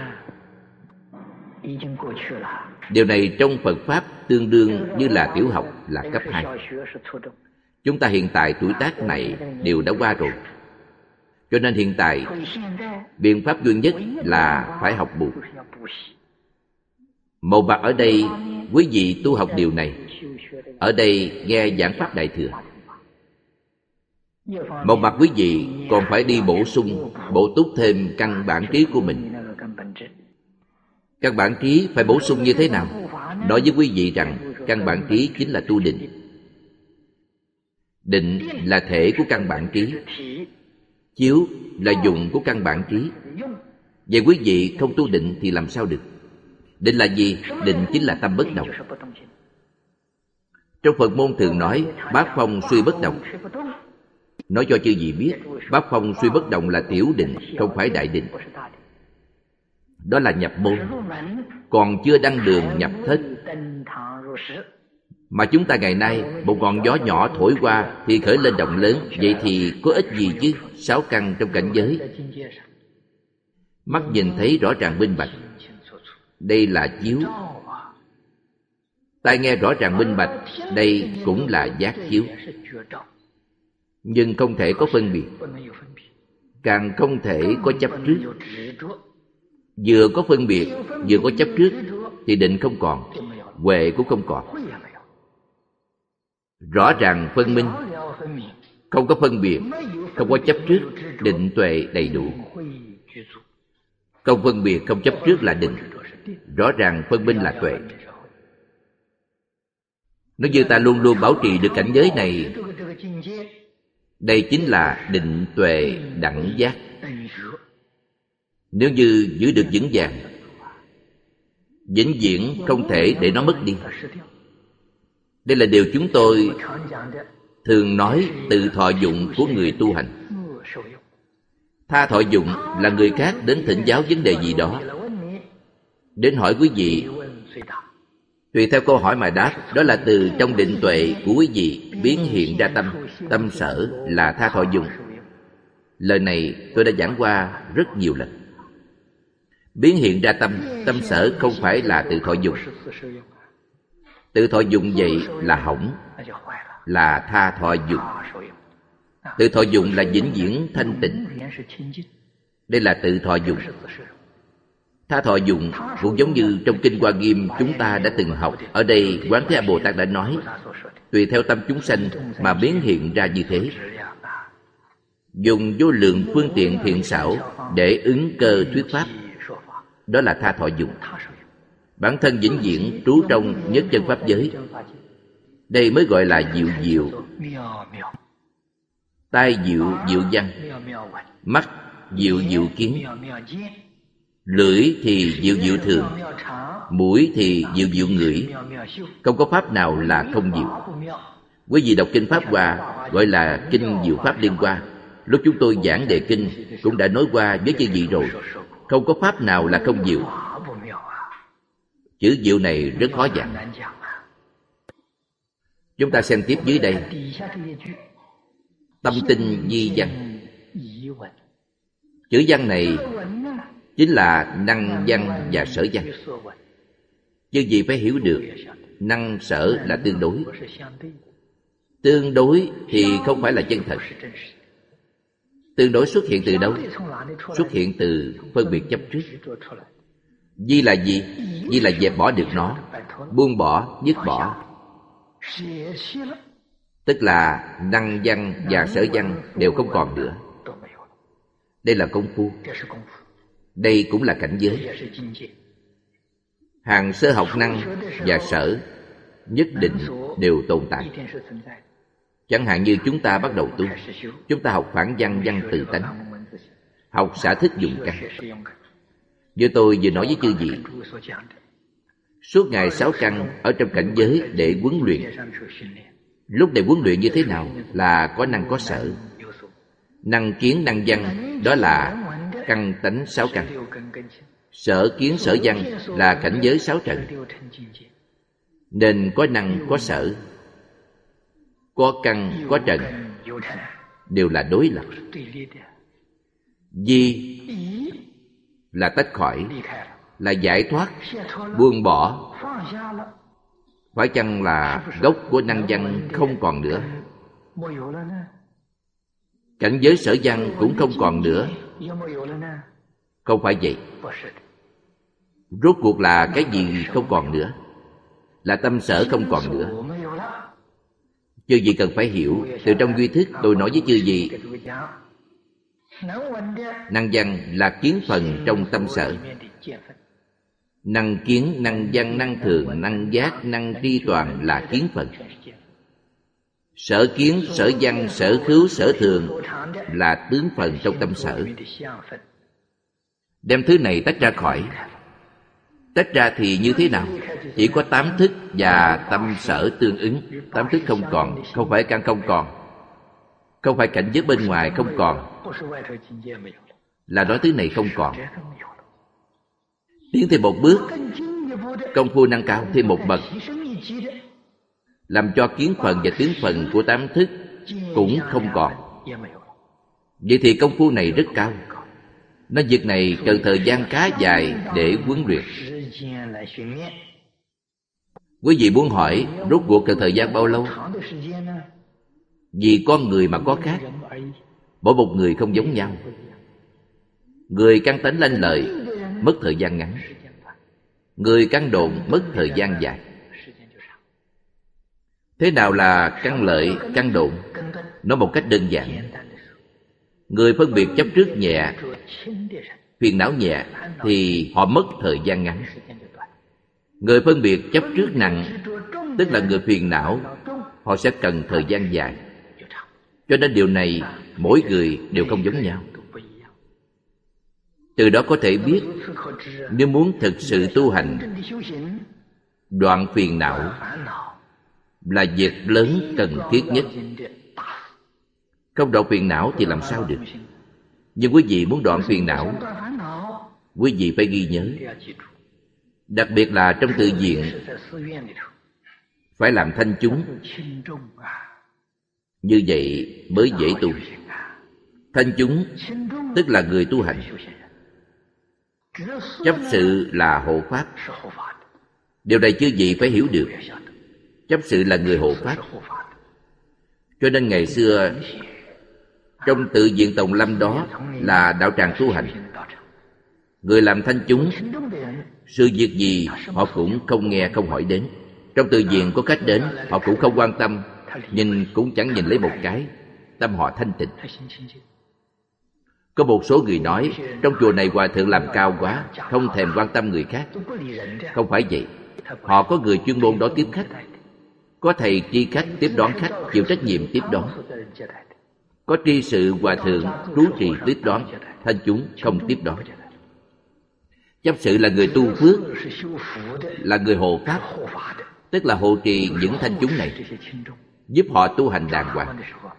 A: Điều này trong Phật Pháp tương đương như là tiểu học, là cấp 2. Chúng ta hiện tại tuổi tác này đều đã qua rồi. Cho nên hiện tại biện pháp duy nhất là phải học bù. Màu bạc ở đây, quý vị tu học điều này. Ở đây nghe giảng pháp Đại Thừa. Một mặt quý vị còn phải đi bổ sung, bổ túc thêm căn bản trí của mình. Căn bản trí phải bổ sung như thế nào? Nói với quý vị rằng căn bản trí chính là tu định. Định là thể của căn bản trí, chiếu là dụng của căn bản trí. Vậy quý vị không tu định thì làm sao được? Định là gì? Định chính là tâm bất động. Trong Phật môn thường nói bát phong suy bất động. Nói cho chư vị biết, bát phong suy bất động là tiểu định, không phải đại định. Đó là nhập môn, còn chưa đăng đường nhập thất. Mà chúng ta ngày nay, một ngọn gió nhỏ thổi qua thì khởi lên động lớn. Vậy thì có ích gì chứ? 6 căn trong cảnh giới. Mắt nhìn thấy rõ ràng minh bạch, đây là chiếu. Tai nghe rõ ràng minh bạch, đây cũng là giác chiếu. Nhưng không thể có phân biệt, càng không thể có chấp trước. Vừa có phân biệt, vừa có chấp trước thì định không còn, huệ cũng không còn. Rõ ràng phân minh, không có phân biệt, không có chấp trước, định tuệ đầy đủ. Không phân biệt, không chấp trước là định. Rõ ràng phân minh là tuệ. Nếu như ta luôn luôn bảo trì được cảnh giới này, đây chính là định tuệ đẳng giác. Nếu như giữ được vững vàng, vĩnh viễn không thể để nó mất đi. Đây là điều chúng tôi thường nói từ thọ dụng của người tu hành. Tha thọ dụng là người khác đến thỉnh giáo vấn đề gì đó, đến hỏi quý vị, tùy theo câu hỏi mà đáp. Đó là từ trong định tuệ của quý vị biến hiện ra tâm. Tâm sở là tha thọ dụng. Lời này tôi đã giảng qua rất nhiều lần. Biến hiện ra tâm, tâm sở không phải là tự thọ dụng. Tự thọ dụng vậy là hỏng, là tha thọ dụng. Tự thọ dụng là vĩnh viễn thanh tịnh. Đây là tự thọ dụng. Tha thọ dụng cũng giống như trong Kinh Hoa Nghiêm chúng ta đã từng học. Ở đây Quán Thế Âm Bồ Tát đã nói, tùy theo tâm chúng sanh mà biến hiện ra như thế. Dùng vô lượng phương tiện thiện xảo để ứng cơ thuyết pháp. Đó là tha thọ dụng. Bản thân vĩnh viễn trú trong nhất chân pháp giới. Đây mới gọi là diệu diệu. Tai diệu diệu văn, mắt diệu diệu kiến, lưỡi thì diệu diệu thường, mũi thì diệu diệu ngửi. Không có pháp nào là không diệu. Quý vị đọc kinh Pháp Hoa gọi là kinh diệu pháp liên hoa. Lúc chúng tôi giảng đề kinh cũng đã nói qua với chư vị rồi. Không có pháp nào là không diệu. Chữ diệu này rất khó giảng. Chúng ta xem tiếp dưới đây. Tâm tinh di văn. Chữ văn này chính là năng văn và sở văn. Chứ gì phải hiểu được, năng sở là tương đối. Tương đối thì không phải là chân thật. Tương đối xuất hiện từ đâu? Xuất hiện từ phân biệt chấp trước. Di là gì? Di là dẹp bỏ được nó, buông bỏ, dứt bỏ. Tức là năng văn và sở văn đều không còn nữa. Đây là công phu. Đây cũng là cảnh giới. Hàng sơ học năng và sở nhất định đều tồn tại. Chẳng hạn như chúng ta bắt đầu tu, chúng ta học phản văn, văn từ tánh, học xả thức dụng căn. Như tôi vừa nói với chư vị, suốt ngày 6 căn ở trong cảnh giới để huấn luyện. Lúc này huấn luyện như thế nào? Là có năng có sở. Năng kiến năng văn, đó là căn tánh 6 căn. Sở kiến sở văn là cảnh giới 6 trần. Nên có năng có sở, có căn có trần, đều là đối lập. Di là tách khỏi, là giải thoát, buông bỏ. Phải chăng là gốc của năng văn không còn nữa? Cảnh giới sở văn cũng không còn nữa. Không phải vậy. Rốt cuộc là cái gì không còn nữa? Là tâm sở không còn nữa. Chư vị cần phải hiểu. Từ trong duy thức tôi nói với chư vị, năng văn là kiến phần trong tâm sở. Năng kiến, năng văn, năng thường, năng giác, năng tri toàn là kiến phần. Sở kiến, sở văn, sở khứu, sở thường là tướng phần trong tâm sở. Đem thứ này tách ra khỏi. Tách ra thì như thế nào? Chỉ có 8 thức và tâm sở tương ứng. 8 thức không còn, không phải căn không còn, không phải cảnh giới bên ngoài không còn, là nói thứ này không còn. Tiến thêm một bước, công phu nâng cao thêm một bậc, làm cho kiến phần và tướng phần của 8 thức cũng không còn. Vậy thì công phu này rất cao. Nói việc này cần thời gian khá dài để huấn luyện. Quý vị muốn hỏi rốt cuộc cần thời gian bao lâu? Vì con người mà có khác, mỗi một người không giống nhau. Người căn tánh lanh lợi mất thời gian ngắn, người căn độn mất thời gian dài. Thế nào là căn lợi, căn độn? Nói một cách đơn giản, người phân biệt chấp trước nhẹ, phiền não nhẹ thì họ mất thời gian ngắn. Người phân biệt chấp trước nặng, tức là người phiền não, họ sẽ cần thời gian dài. Cho nên điều này mỗi người đều không giống nhau. Từ đó có thể biết, nếu muốn thực sự tu hành, đoạn phiền não là việc lớn cần thiết nhất. Không đoạn phiền não thì làm sao được? Nhưng quý vị muốn đoạn phiền não, quý vị phải ghi nhớ, đặc biệt là trong tự viện phải làm thanh chúng. Như vậy mới dễ tu. Thanh chúng tức là người tu hành. Chấp sự là hộ pháp. Điều này chư vị phải hiểu được. Chấp sự là người hộ pháp. Cho nên ngày xưa trong tự viện Tòng Lâm đó là đạo tràng tu hành. Người làm thanh chúng, sự việc gì họ cũng không nghe không hỏi đến. Trong tự viện có khách đến, họ cũng không quan tâm, nhìn cũng chẳng nhìn lấy một cái. Tâm họ thanh tịnh. Có một số người nói trong chùa này hòa thượng làm cao quá, không thèm quan tâm người khác. Không phải vậy. Họ có người chuyên môn đó tiếp khách, có thầy tri khách tiếp đón khách, chịu trách nhiệm tiếp đón. Có tri sự hòa thượng trú trì tiếp đón, thanh chúng không tiếp đón. Chấp sự là người tu phước, là người hộ pháp, tức là hộ trì những thanh chúng này, giúp họ tu hành đàng hoàng.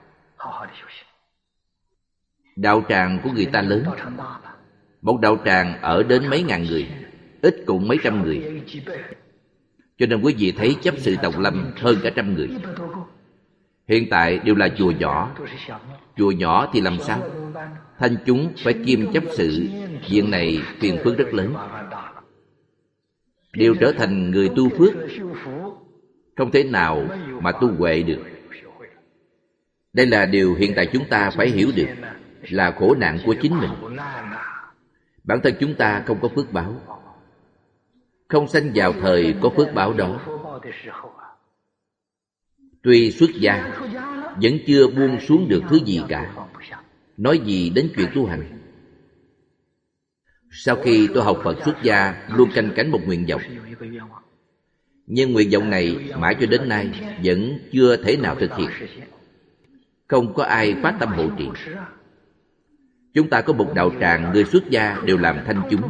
A: Đạo tràng của người ta lớn. Một đạo tràng ở đến mấy ngàn người, ít cũng mấy trăm người. Cho nên quý vị thấy chấp sự Tòng Lâm hơn cả 100 người. Hiện tại đều là chùa nhỏ. Chùa nhỏ thì làm sao? Thanh chúng phải kiêm chấp sự, việc này phiền phức rất lớn. Đều trở thành người tu phước, không thể nào mà tu huệ được. Đây là điều hiện tại chúng ta phải hiểu được, là khổ nạn của chính mình. Bản thân chúng ta không có phước báo, không sanh vào thời có phước báo đó. Tuy xuất gia, vẫn chưa buông xuống được thứ gì cả, nói gì đến chuyện tu hành. Sau khi tôi học Phật xuất gia, luôn canh cánh một nguyện vọng. Nhưng nguyện vọng này mãi cho đến nay vẫn chưa thể nào thực hiện. Không có ai phát tâm hộ trì. Chúng ta có một đạo tràng, người xuất gia đều làm thanh chúng.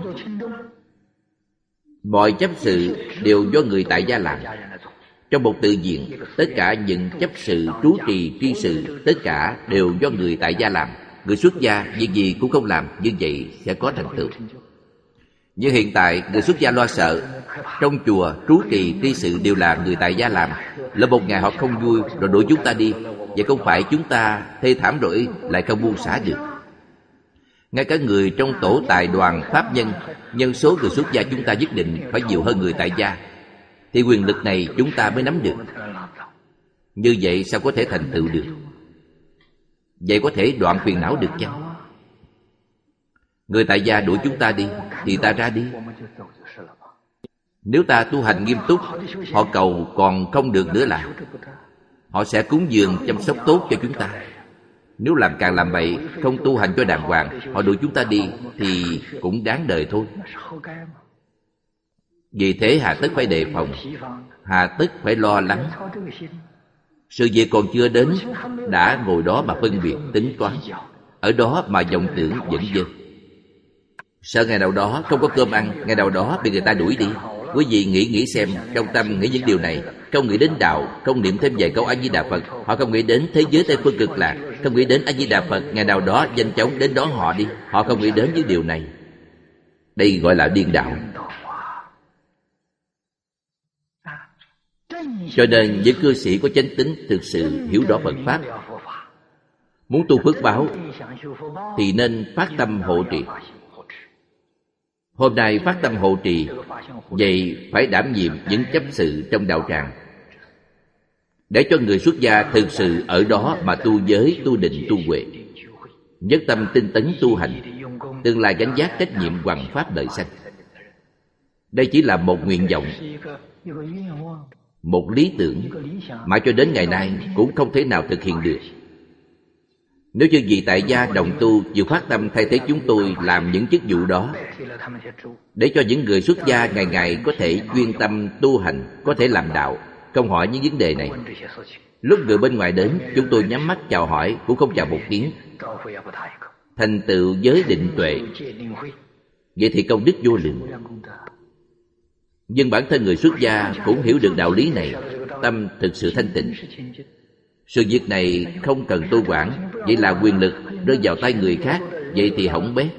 A: Mọi chấp sự đều do người tại gia làm. Trong một tự viện, tất cả những chấp sự, trú trì, tri sự, tất cả đều do người tại gia làm. Người xuất gia việc gì cũng không làm, như vậy sẽ có thành tựu. Như hiện tại, người xuất gia lo sợ, trong chùa, trú trì, tri sự đều là người tại gia làm. Lỡ một ngày họ không vui rồi đuổi chúng ta đi, vậy không phải chúng ta thê thảm rồi lại không buông xả được. Ngay cả người trong tổ tài đoàn pháp nhân, nhân số người xuất gia chúng ta nhất định phải nhiều hơn người tại gia, thì quyền lực này chúng ta mới nắm được. Như vậy sao có thể thành tựu được? Vậy có thể đoạn phiền não được chăng? Người tại gia đuổi chúng ta đi thì ta ra đi. Nếu ta tu hành nghiêm túc, họ cầu còn không được nữa là họ sẽ cúng dường chăm sóc tốt cho chúng ta. Nếu làm càng làm bậy, không tu hành cho đàng hoàng, họ đuổi chúng ta đi thì cũng đáng đời thôi. Vì thế hà tất phải đề phòng, hà tất phải lo lắng. Sự việc còn chưa đến, đã ngồi đó mà phân biệt tính toán, ở đó mà vọng tưởng dẫn dơ. Sợ ngày nào đó không có cơm ăn, ngày nào đó bị người ta đuổi đi. Quý vị nghĩ xem, trong tâm nghĩ những điều này, không nghĩ đến đạo, không niệm thêm vài câu A Di Đà Phật, họ không nghĩ đến thế giới Tây Phương Cực Lạc, không nghĩ đến A Di Đà Phật, ngày nào đó nhanh chóng đến đón họ đi. Họ không nghĩ đến những điều này. Đây gọi là điên đạo. Cho nên những cư sĩ có chánh tín thực sự hiểu rõ Phật Pháp, muốn tu phước báo thì nên phát tâm hộ trì. Hôm nay phát tâm hộ trì, vậy phải đảm nhiệm những chấp sự trong đạo tràng, để cho người xuất gia thực sự ở đó mà tu giới, tu định, tu huệ, nhất tâm tinh tấn tu hành, tương lai gánh vác trách nhiệm hoằng pháp đời sanh. Đây chỉ là một nguyện vọng, một lý tưởng mà cho đến ngày nay cũng không thể nào thực hiện được. Nếu như vị tại gia đồng tu vừa phát tâm thay thế chúng tôi làm những chức vụ đó, để cho những người xuất gia ngày ngày có thể chuyên tâm tu hành, có thể làm đạo, không hỏi những vấn đề này. Lúc người bên ngoài đến, chúng tôi nhắm mắt chào hỏi cũng không chào một tiếng, thành tựu giới định tuệ, vậy thì công đức vô lượng. Nhưng bản thân người xuất gia cũng hiểu được đạo lý này, tâm thực sự thanh tịnh. Sự việc này không cần tu quản, vậy là quyền lực rơi vào tay người khác, vậy thì hỏng bét.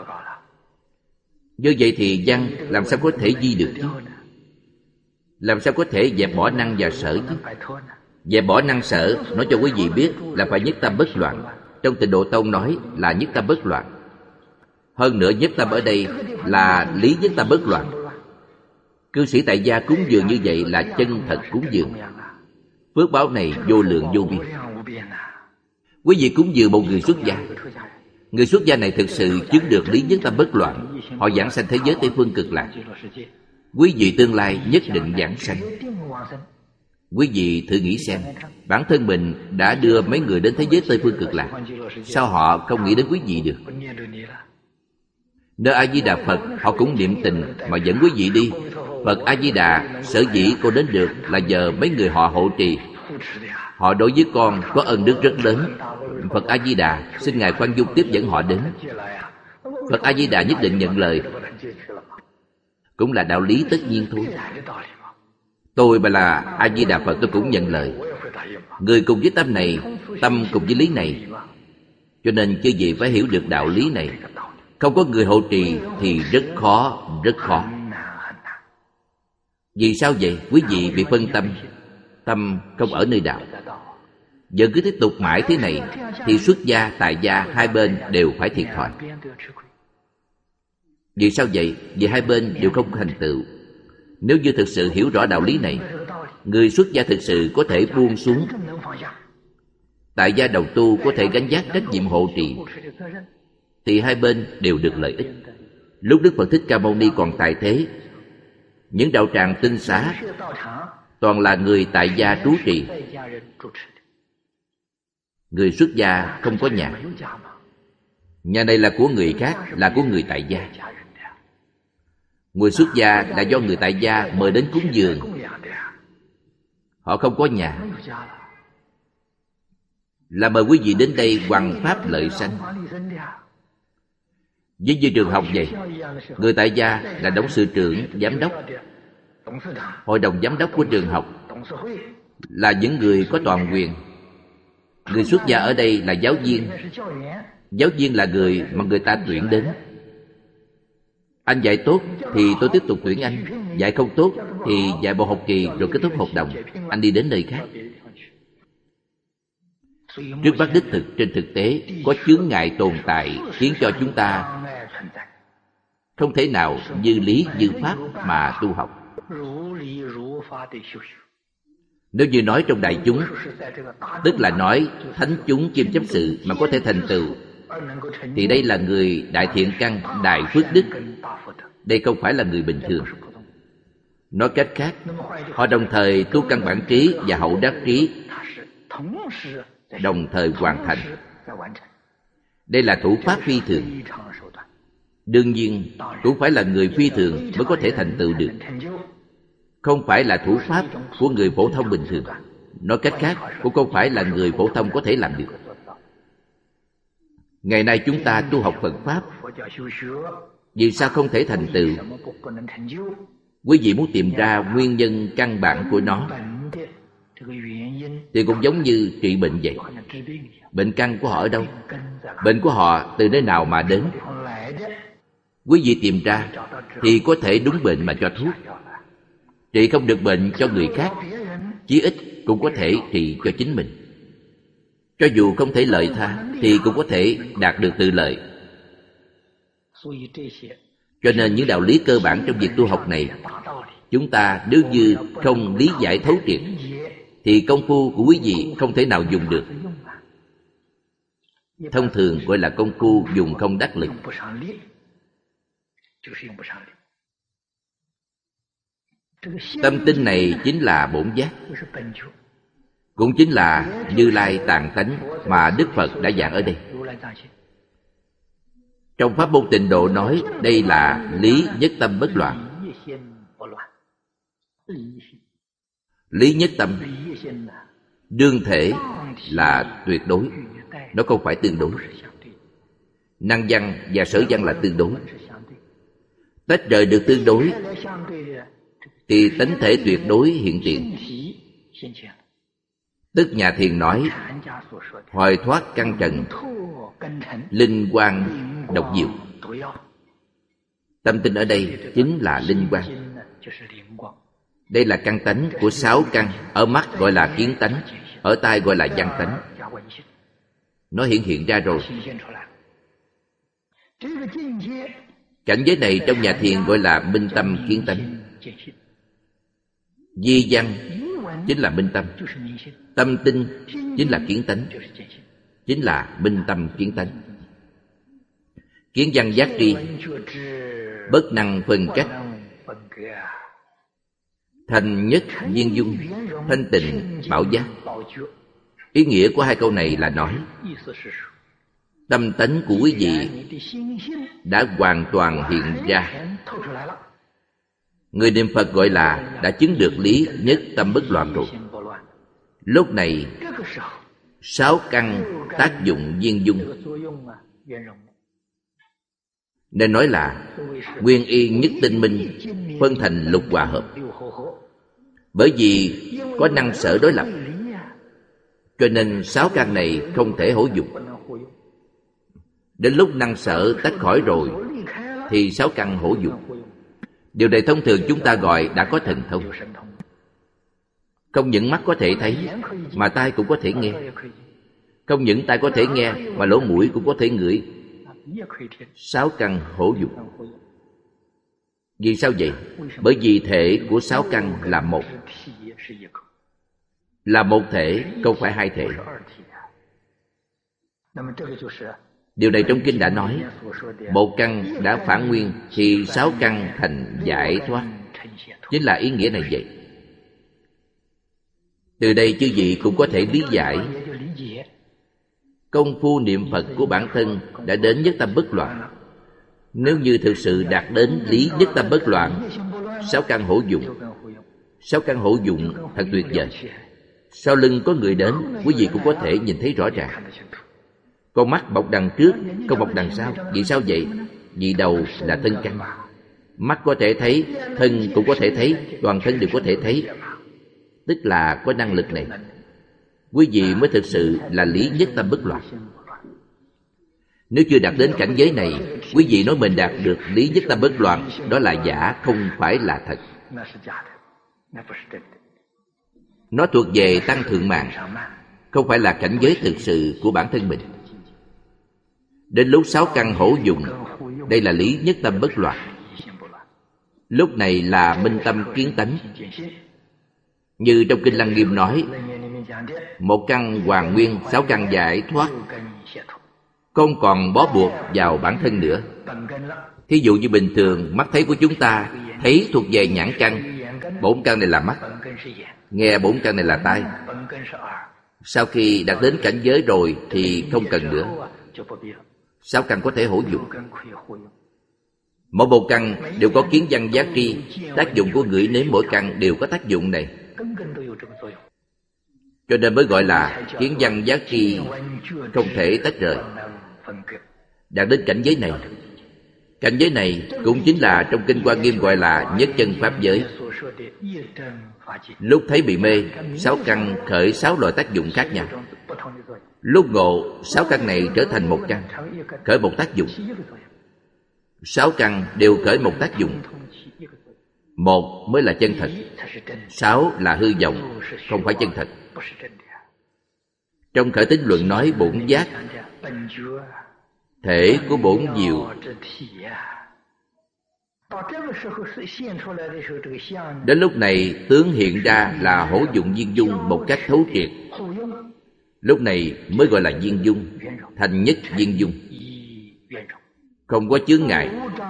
A: Như vậy thì văn làm sao có thể di được chứ? Làm sao có thể dẹp bỏ năng và sở chứ? Dẹp bỏ năng sở, nói cho quý vị biết là phải nhất tâm bất loạn. Trong Tịnh Độ Tông nói là nhất tâm bất loạn. Hơn nữa nhất tâm ở đây là lý nhất tâm bất loạn. Cư sĩ tại gia cúng dường như vậy là chân thật cúng dường. Phước báo này vô lượng vô biên. Quý vị cúng dường một người xuất gia, người xuất gia này thực sự chứng được lý nhất tâm bất loạn, họ giảng sanh thế giới Tây Phương Cực Lạc. Quý vị tương lai nhất định giảng sanh. Quý vị thử nghĩ xem, bản thân mình đã đưa mấy người đến thế giới Tây Phương Cực Lạc, sao họ không nghĩ đến quý vị được? Nơi A Di Đà Phật họ cũng niệm tình mà dẫn quý vị đi. Phật A Di Đà sở dĩ con đến được là nhờ mấy người họ hộ trì. Họ đối với con có ân đức rất lớn. Phật A Di Đà xin ngài khoan dung tiếp dẫn họ đến. Phật A Di Đà nhất định nhận lời. Cũng là đạo lý tất nhiên thôi. Tôi mà là A Di Đà Phật tôi cũng nhận lời. Người cùng với tâm này, tâm cùng với lý này. Cho nên chư vị phải hiểu được đạo lý này. Không có người hộ trì thì rất khó, rất khó. Vì sao vậy? Quý vị bị phân tâm, tâm không ở nơi đạo. Giờ cứ tiếp tục mãi thế này thì xuất gia, tại gia hai bên đều phải thiệt thòi. Vì sao vậy? Vì hai bên đều không thành tựu. Nếu như thực sự hiểu rõ đạo lý này, người xuất gia thực sự có thể buông xuống, tại gia đồng tu có thể gánh vác trách nhiệm hộ trì, thì hai bên đều được lợi ích. Lúc Đức Phật Thích Ca Mâu Ni còn tại thế, những đạo tràng tinh xá toàn là người tại gia trú trì. Người xuất gia không có nhà. Nhà này là của người khác, là của người tại gia. Người xuất gia là do người tại gia mời đến cúng dường. Họ không có nhà, là mời quý vị đến đây hoằng pháp lợi sanh. Giống như trường học vậy, người tại gia là董sự trưởng, giám đốc. Hội đồng giám đốc của trường học là những người có toàn quyền. Người xuất gia ở đây là giáo viên. Giáo viên là người mà người ta tuyển đến. Anh dạy tốt thì tôi tiếp tục tuyển anh. Dạy không tốt thì dạy một học kỳ rồi kết thúc hợp đồng, anh đi đến nơi khác. Trước mắt đích thực, trên thực tế có chướng ngại tồn tại khiến cho chúng ta không thể nào như lý như pháp mà tu học. Nếu như nói trong đại chúng, tức là nói thánh chúng chiêm chấp sự mà có thể thành tựu, thì đây là người đại thiện căn, đại phước đức. Đây không phải là người bình thường. Nói cách khác, họ đồng thời tu căn bản trí và hậu đắc trí, đồng thời hoàn thành. Đây là thủ pháp phi thường. Đương nhiên cũng phải là người phi thường mới có thể thành tựu được, không phải là thủ pháp của người phổ thông bình thường. Nói cách khác, cũng không phải là người phổ thông có thể làm được. Ngày nay chúng ta tu học Phật Pháp, vì sao không thể thành tựu? Quý vị muốn tìm ra nguyên nhân căn bản của nó thì cũng giống như trị bệnh vậy. Bệnh căn của họ ở đâu? Bệnh của họ từ nơi nào mà đến? Quý vị tìm ra thì có thể đúng bệnh mà cho thuốc. Trị không được bệnh cho người khác, chí ít cũng có thể trị cho chính mình. Cho dù không thể lợi tha thì cũng có thể đạt được tự lợi. Cho nên những đạo lý cơ bản trong việc tu học này, chúng ta nếu như không lý giải thấu triệt thì công phu của quý vị không thể nào dùng được. Thông thường gọi là công phu dùng không đắc lực. Tâm tinh này chính là bổn giác, cũng chính là Như Lai tạng tánh mà Đức Phật đã giảng ở đây. Trong pháp môn Tịnh Độ nói đây là lý nhất tâm bất loạn. Lý nhất tâm đương thể là tuyệt đối, nó không phải tương đối. Năng văn và sở văn là tương đối. Tách rời được tương đối thì tánh thể tuyệt đối hiện tiền. Tức nhà thiền nói hoài thoát căn trần, linh quang độc diệu. Tâm tinh ở đây chính là linh quang. Đây là căn tánh của 6 căn. Ở mắt gọi là kiến tánh, ở tai gọi là văn tánh. Nó hiện ra rồi. Cảnh giới này trong nhà thiền gọi là minh tâm kiến tánh. Di văn chính là minh tâm, tâm tinh chính là kiến tánh, chính là minh tâm kiến tánh. Kiến văn giác tri, bất năng phân cách, thành nhất viên dung, thanh tịnh bảo giác. Ý nghĩa của hai câu này là nói tâm tánh của quý vị đã hoàn toàn hiện ra. Người niệm Phật gọi là đã chứng được lý nhất tâm bất loạn rồi. Lúc này 6 căn tác dụng viên dung, nên nói là nguyên y nhất tinh minh, phân thành lục hòa hợp. Bởi vì có năng sở đối lập, cho nên 6 căn này không thể hữu dụng. Đến lúc năng sở tách khỏi rồi thì 6 căn hữu dụng. Điều này thông thường chúng ta gọi đã có thần thông. Không những mắt có thể thấy mà tai cũng có thể nghe. Không những tai có thể nghe mà lỗ mũi cũng có thể ngửi. 6 căn hữu dụng. Vì sao vậy? Bởi vì thể của 6 căn là một. Là một thể, không phải hai thể. Điều này trong kinh đã nói, một căn đã phản nguyên thì 6 căn thành giải thoát. Chính là ý nghĩa này vậy. Từ đây chư vị cũng có thể lý giải công phu niệm Phật của bản thân đã đến nhất tâm bất loạn. Nếu như thực sự đạt đến lý nhất tâm bất loạn, 6 căn hữu dụng. 6 căn hữu dụng thật tuyệt vời. Sau lưng có người đến, quý vị cũng có thể nhìn thấy rõ ràng. Con mắt bọc đằng trước, không bọc đằng sau. Vì sao vậy? Vì đầu là thân căn. Mắt có thể thấy, thân cũng có thể thấy, toàn thân đều có thể thấy, tức là có năng lực này. Quý vị mới thực sự là lý nhất tâm bất loạn. Nếu chưa đạt đến cảnh giới này, quý vị nói mình đạt được lý nhất tâm bất loạn, đó là giả, không phải là thật. Nó thuộc về tăng thượng mạng, không phải là cảnh giới thực sự của bản thân mình. Đến lúc sáu căn hữu dụng, đây là lý nhất tâm bất loạn. Lúc này là minh tâm kiến tánh. Như trong Kinh Lăng Nghiêm nói, một căn hoàn nguyên, sáu căn giải thoát, không còn bó buộc vào bản thân nữa. Thí dụ như bình thường, mắt thấy của chúng ta thấy thuộc về nhãn căn, bốn căn này là mắt, nghe bốn căn này là tai. Sau khi đạt đến cảnh giới rồi thì không cần nữa. Sáu căn có thể hữu dụng. Mỗi một căn đều có kiến văn giác tri, tác dụng của ngửi nếm mỗi căn đều có tác dụng này. Cho nên mới gọi là kiến văn giác tri không thể tách rời. Đạt đến cảnh giới này. Cảnh giới này cũng chính là trong Kinh Hoa Nghiêm gọi là nhất chân pháp giới. Lúc thấy bị mê, sáu căn khởi sáu loại tác dụng khác nhau. Lúc ngộ, sáu căn này trở thành một căn, khởi một tác dụng. Sáu căn đều khởi một tác dụng. Một mới là chân thật, sáu là hư vọng, không phải chân thật. Trong Khởi Tín Luận nói bổn giác, thể của bổn diệu. Đến lúc này tướng hiện ra là hữu dụng viên dung một cách thấu triệt. Lúc này mới gọi là viên dung, thành nhất viên dung, không có chướng ngại.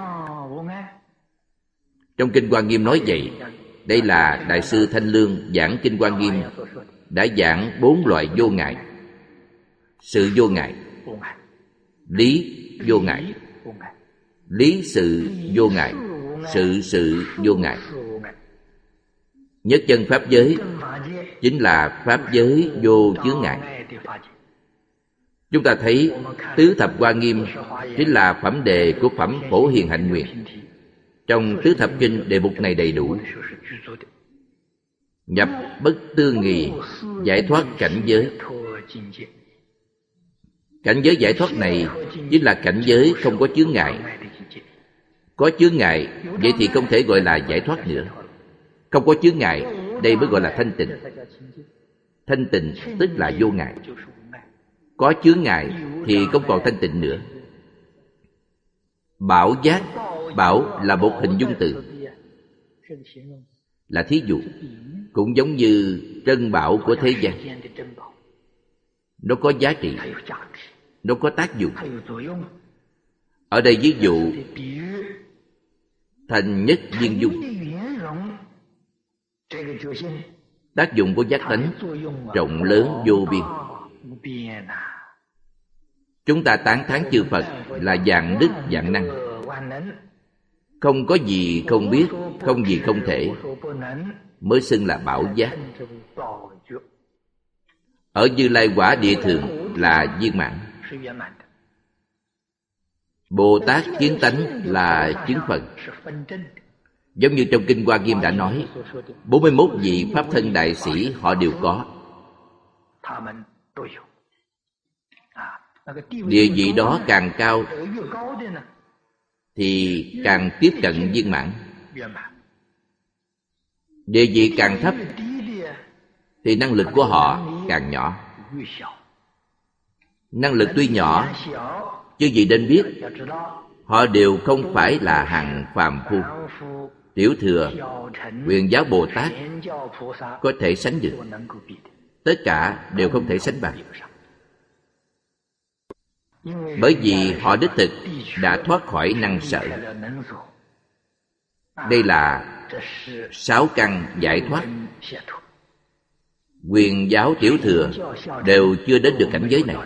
A: Trong Kinh Hoa Nghiêm nói vậy. Đây là Đại sư Thanh Lương giảng Kinh Hoa Nghiêm đã giảng 4 loại vô ngại. Sự vô ngại, lý vô ngại, lý sự vô ngại, sự vô ngại. Nhất chân pháp giới chính là pháp giới vô chướng ngại. Chúng ta thấy Tứ Thập Hoa Nghiêm chính là phẩm đề của phẩm Phổ Hiền Hạnh Nguyện. Trong Tứ Thập Kinh đề mục này đầy đủ. Nhập bất tư nghì, giải thoát cảnh giới. Cảnh giới giải thoát này chính là cảnh giới không có chướng ngại. Có chướng ngại, vậy thì không thể gọi là giải thoát nữa. Không có chướng ngại, đây mới gọi là thanh tịnh. Thanh tịnh tức là vô ngại. Có chướng ngại thì không còn thanh tịnh nữa. Bảo giác, bảo là một hình dung từ, là thí dụ. Cũng giống như trân bảo của thế gian. Nó có giá trị, nó có tác dụng. Ở đây ví dụ thành nhất viên dung. Tác dụng của giác tánh rộng lớn vô biên. Chúng ta tán thán chư Phật là vạn đức vạn năng, không có gì không biết, không gì không thể, mới xưng là bảo giác. Ở Như Lai Quả Địa Thường là viên mãn. Bồ Tát kiến tánh là chứng phần. Giống như trong Kinh Hoa Nghiêm đã nói, 41 vị Pháp thân đại sĩ họ đều có. Địa vị đó càng cao thì càng tiếp cận viên mãn. Địa vị càng thấp thì năng lực của họ càng nhỏ. Năng lực tuy nhỏ, chứ gì nên biết họ đều không phải là hạng phàm phu. Tiểu thừa, Huyền Giáo Bồ Tát có thể sánh được. Tất cả đều không thể sánh bằng. Bởi vì họ đích thực đã thoát khỏi năng sợ. Đây là 6 căn giải thoát. Huyền Giáo Tiểu thừa đều chưa đến được cảnh giới này.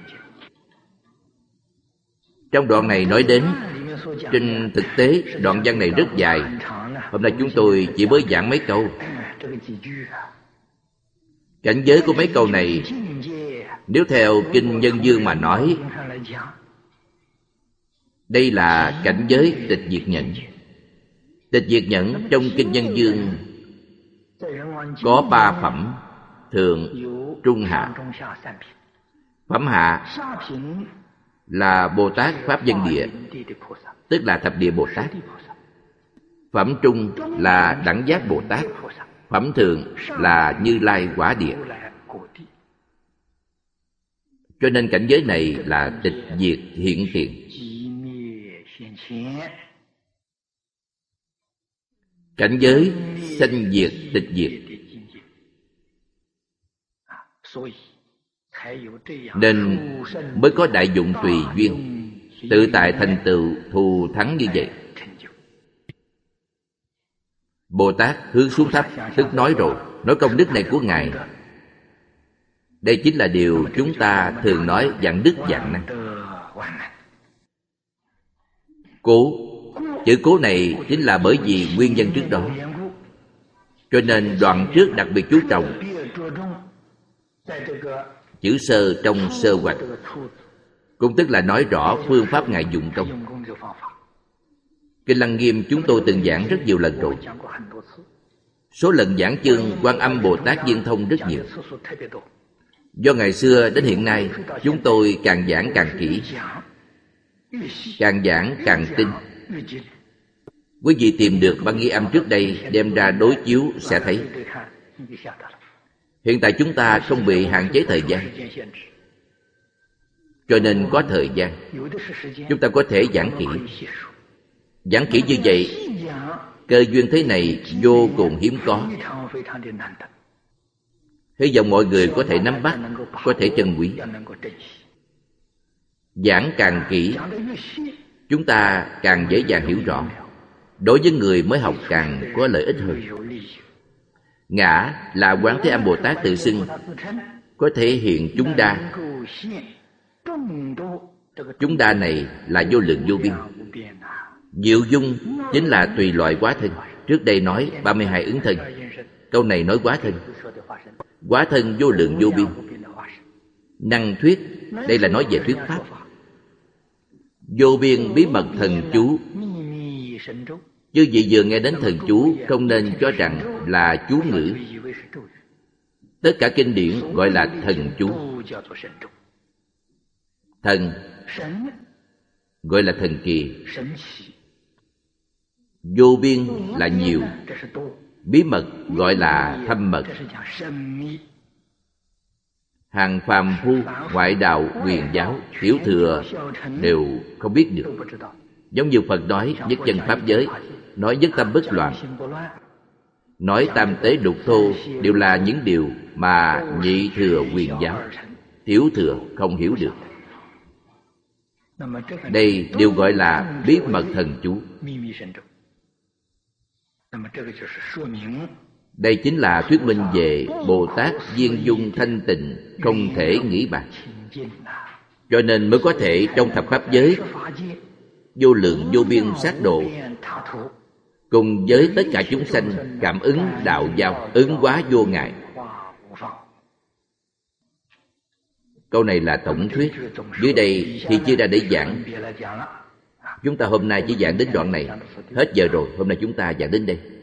A: Trong đoạn này nói đến, trên thực tế đoạn văn này rất dài. Hôm nay chúng tôi chỉ mới giảng mấy câu. Cảnh giới của mấy câu này, nếu theo Kinh Nhân Dương mà nói, Đây là cảnh giới tịch diệt nhẫn. Tịch diệt nhẫn trong Kinh Nhân Dương có 3 phẩm: thượng, trung, hạ. Phẩm hạ là Bồ Tát Pháp Dân Địa, tức là Thập Địa Bồ Tát. Phẩm trung là Đẳng Giác Bồ Tát. Phẩm thượng là Như Lai Quả Địa. Cho nên cảnh giới này là tịch diệt hiện tiền. Cảnh giới sanh diệt tịch diệt. Nên mới có đại dụng tùy duyên, tự tại thành tựu thù thắng như vậy. Bồ Tát hướng xuống thấp, tức nói rồi, nói công đức này của Ngài. Đây chính là điều chúng ta thường nói vạn đức vạn năng. Cố, chữ cố này chính là bởi vì nguyên nhân trước đó. Cho nên đoạn trước đặc biệt chú trọng chữ sơ trong sơ hoạch, cũng tức là nói rõ phương pháp Ngài dụng công. Kinh Lăng Nghiêm chúng tôi từng giảng rất nhiều lần rồi. Số lần giảng chương Quan Âm Bồ Tát Viên Thông rất nhiều. Do ngày xưa đến hiện nay, chúng tôi càng giảng càng kỹ, càng giảng càng tinh. Quý vị tìm được băng ghi âm trước đây đem ra đối chiếu sẽ thấy. Hiện tại chúng ta không bị hạn chế thời gian, cho nên có thời gian chúng ta có thể giảng kỹ. Giảng kỹ như vậy, cơ duyên thế này vô cùng hiếm có. Hy vọng mọi người có thể nắm bắt, có thể trân quý. Giảng càng kỹ, chúng ta càng dễ dàng hiểu rõ. Đối với người mới học càng có lợi ích hơn. Ngã là Quán Thế Âm Bồ Tát tự xưng, có thể hiện chúng đa. Chúng đa này là vô lượng vô biên. Diệu dung chính là tùy loại hóa thân. Trước đây nói 32 ứng thân, câu này nói hóa thân. Hóa thân vô lượng vô biên. Năng thuyết, đây là nói về thuyết pháp. Vô biên bí mật thần chú. Chư vị vừa nghe đến thần chú, không nên cho rằng là chú ngữ. Tất cả kinh điển gọi là thần chú. Thần gọi là thần kỳ. Vô biên là nhiều. Bí mật gọi là thâm mật. Hàng phàm phu, ngoại đạo, huyền giáo, tiểu thừa đều không biết được. Giống như Phật nói nhất chân pháp giới, nói nhất tâm bất loạn, nói tam tế lục thô, đều là những điều mà nhị thừa huyền giáo, tiểu thừa không hiểu được. Đây đều gọi là bí mật thần chú. Đây chính là thuyết minh về Bồ Tát viên dung thanh tịnh, không thể nghĩ bàn. Cho nên mới có thể trong thập pháp giới vô lượng vô biên sát độ, cùng với tất cả chúng sanh cảm ứng đạo giao, ứng hóa vô ngại. Câu này là tổng thuyết. Dưới đây thì chia ra để giảng. Chúng ta hôm nay chỉ giảng đến đoạn này. Hết giờ rồi, hôm nay chúng ta giảng đến đây.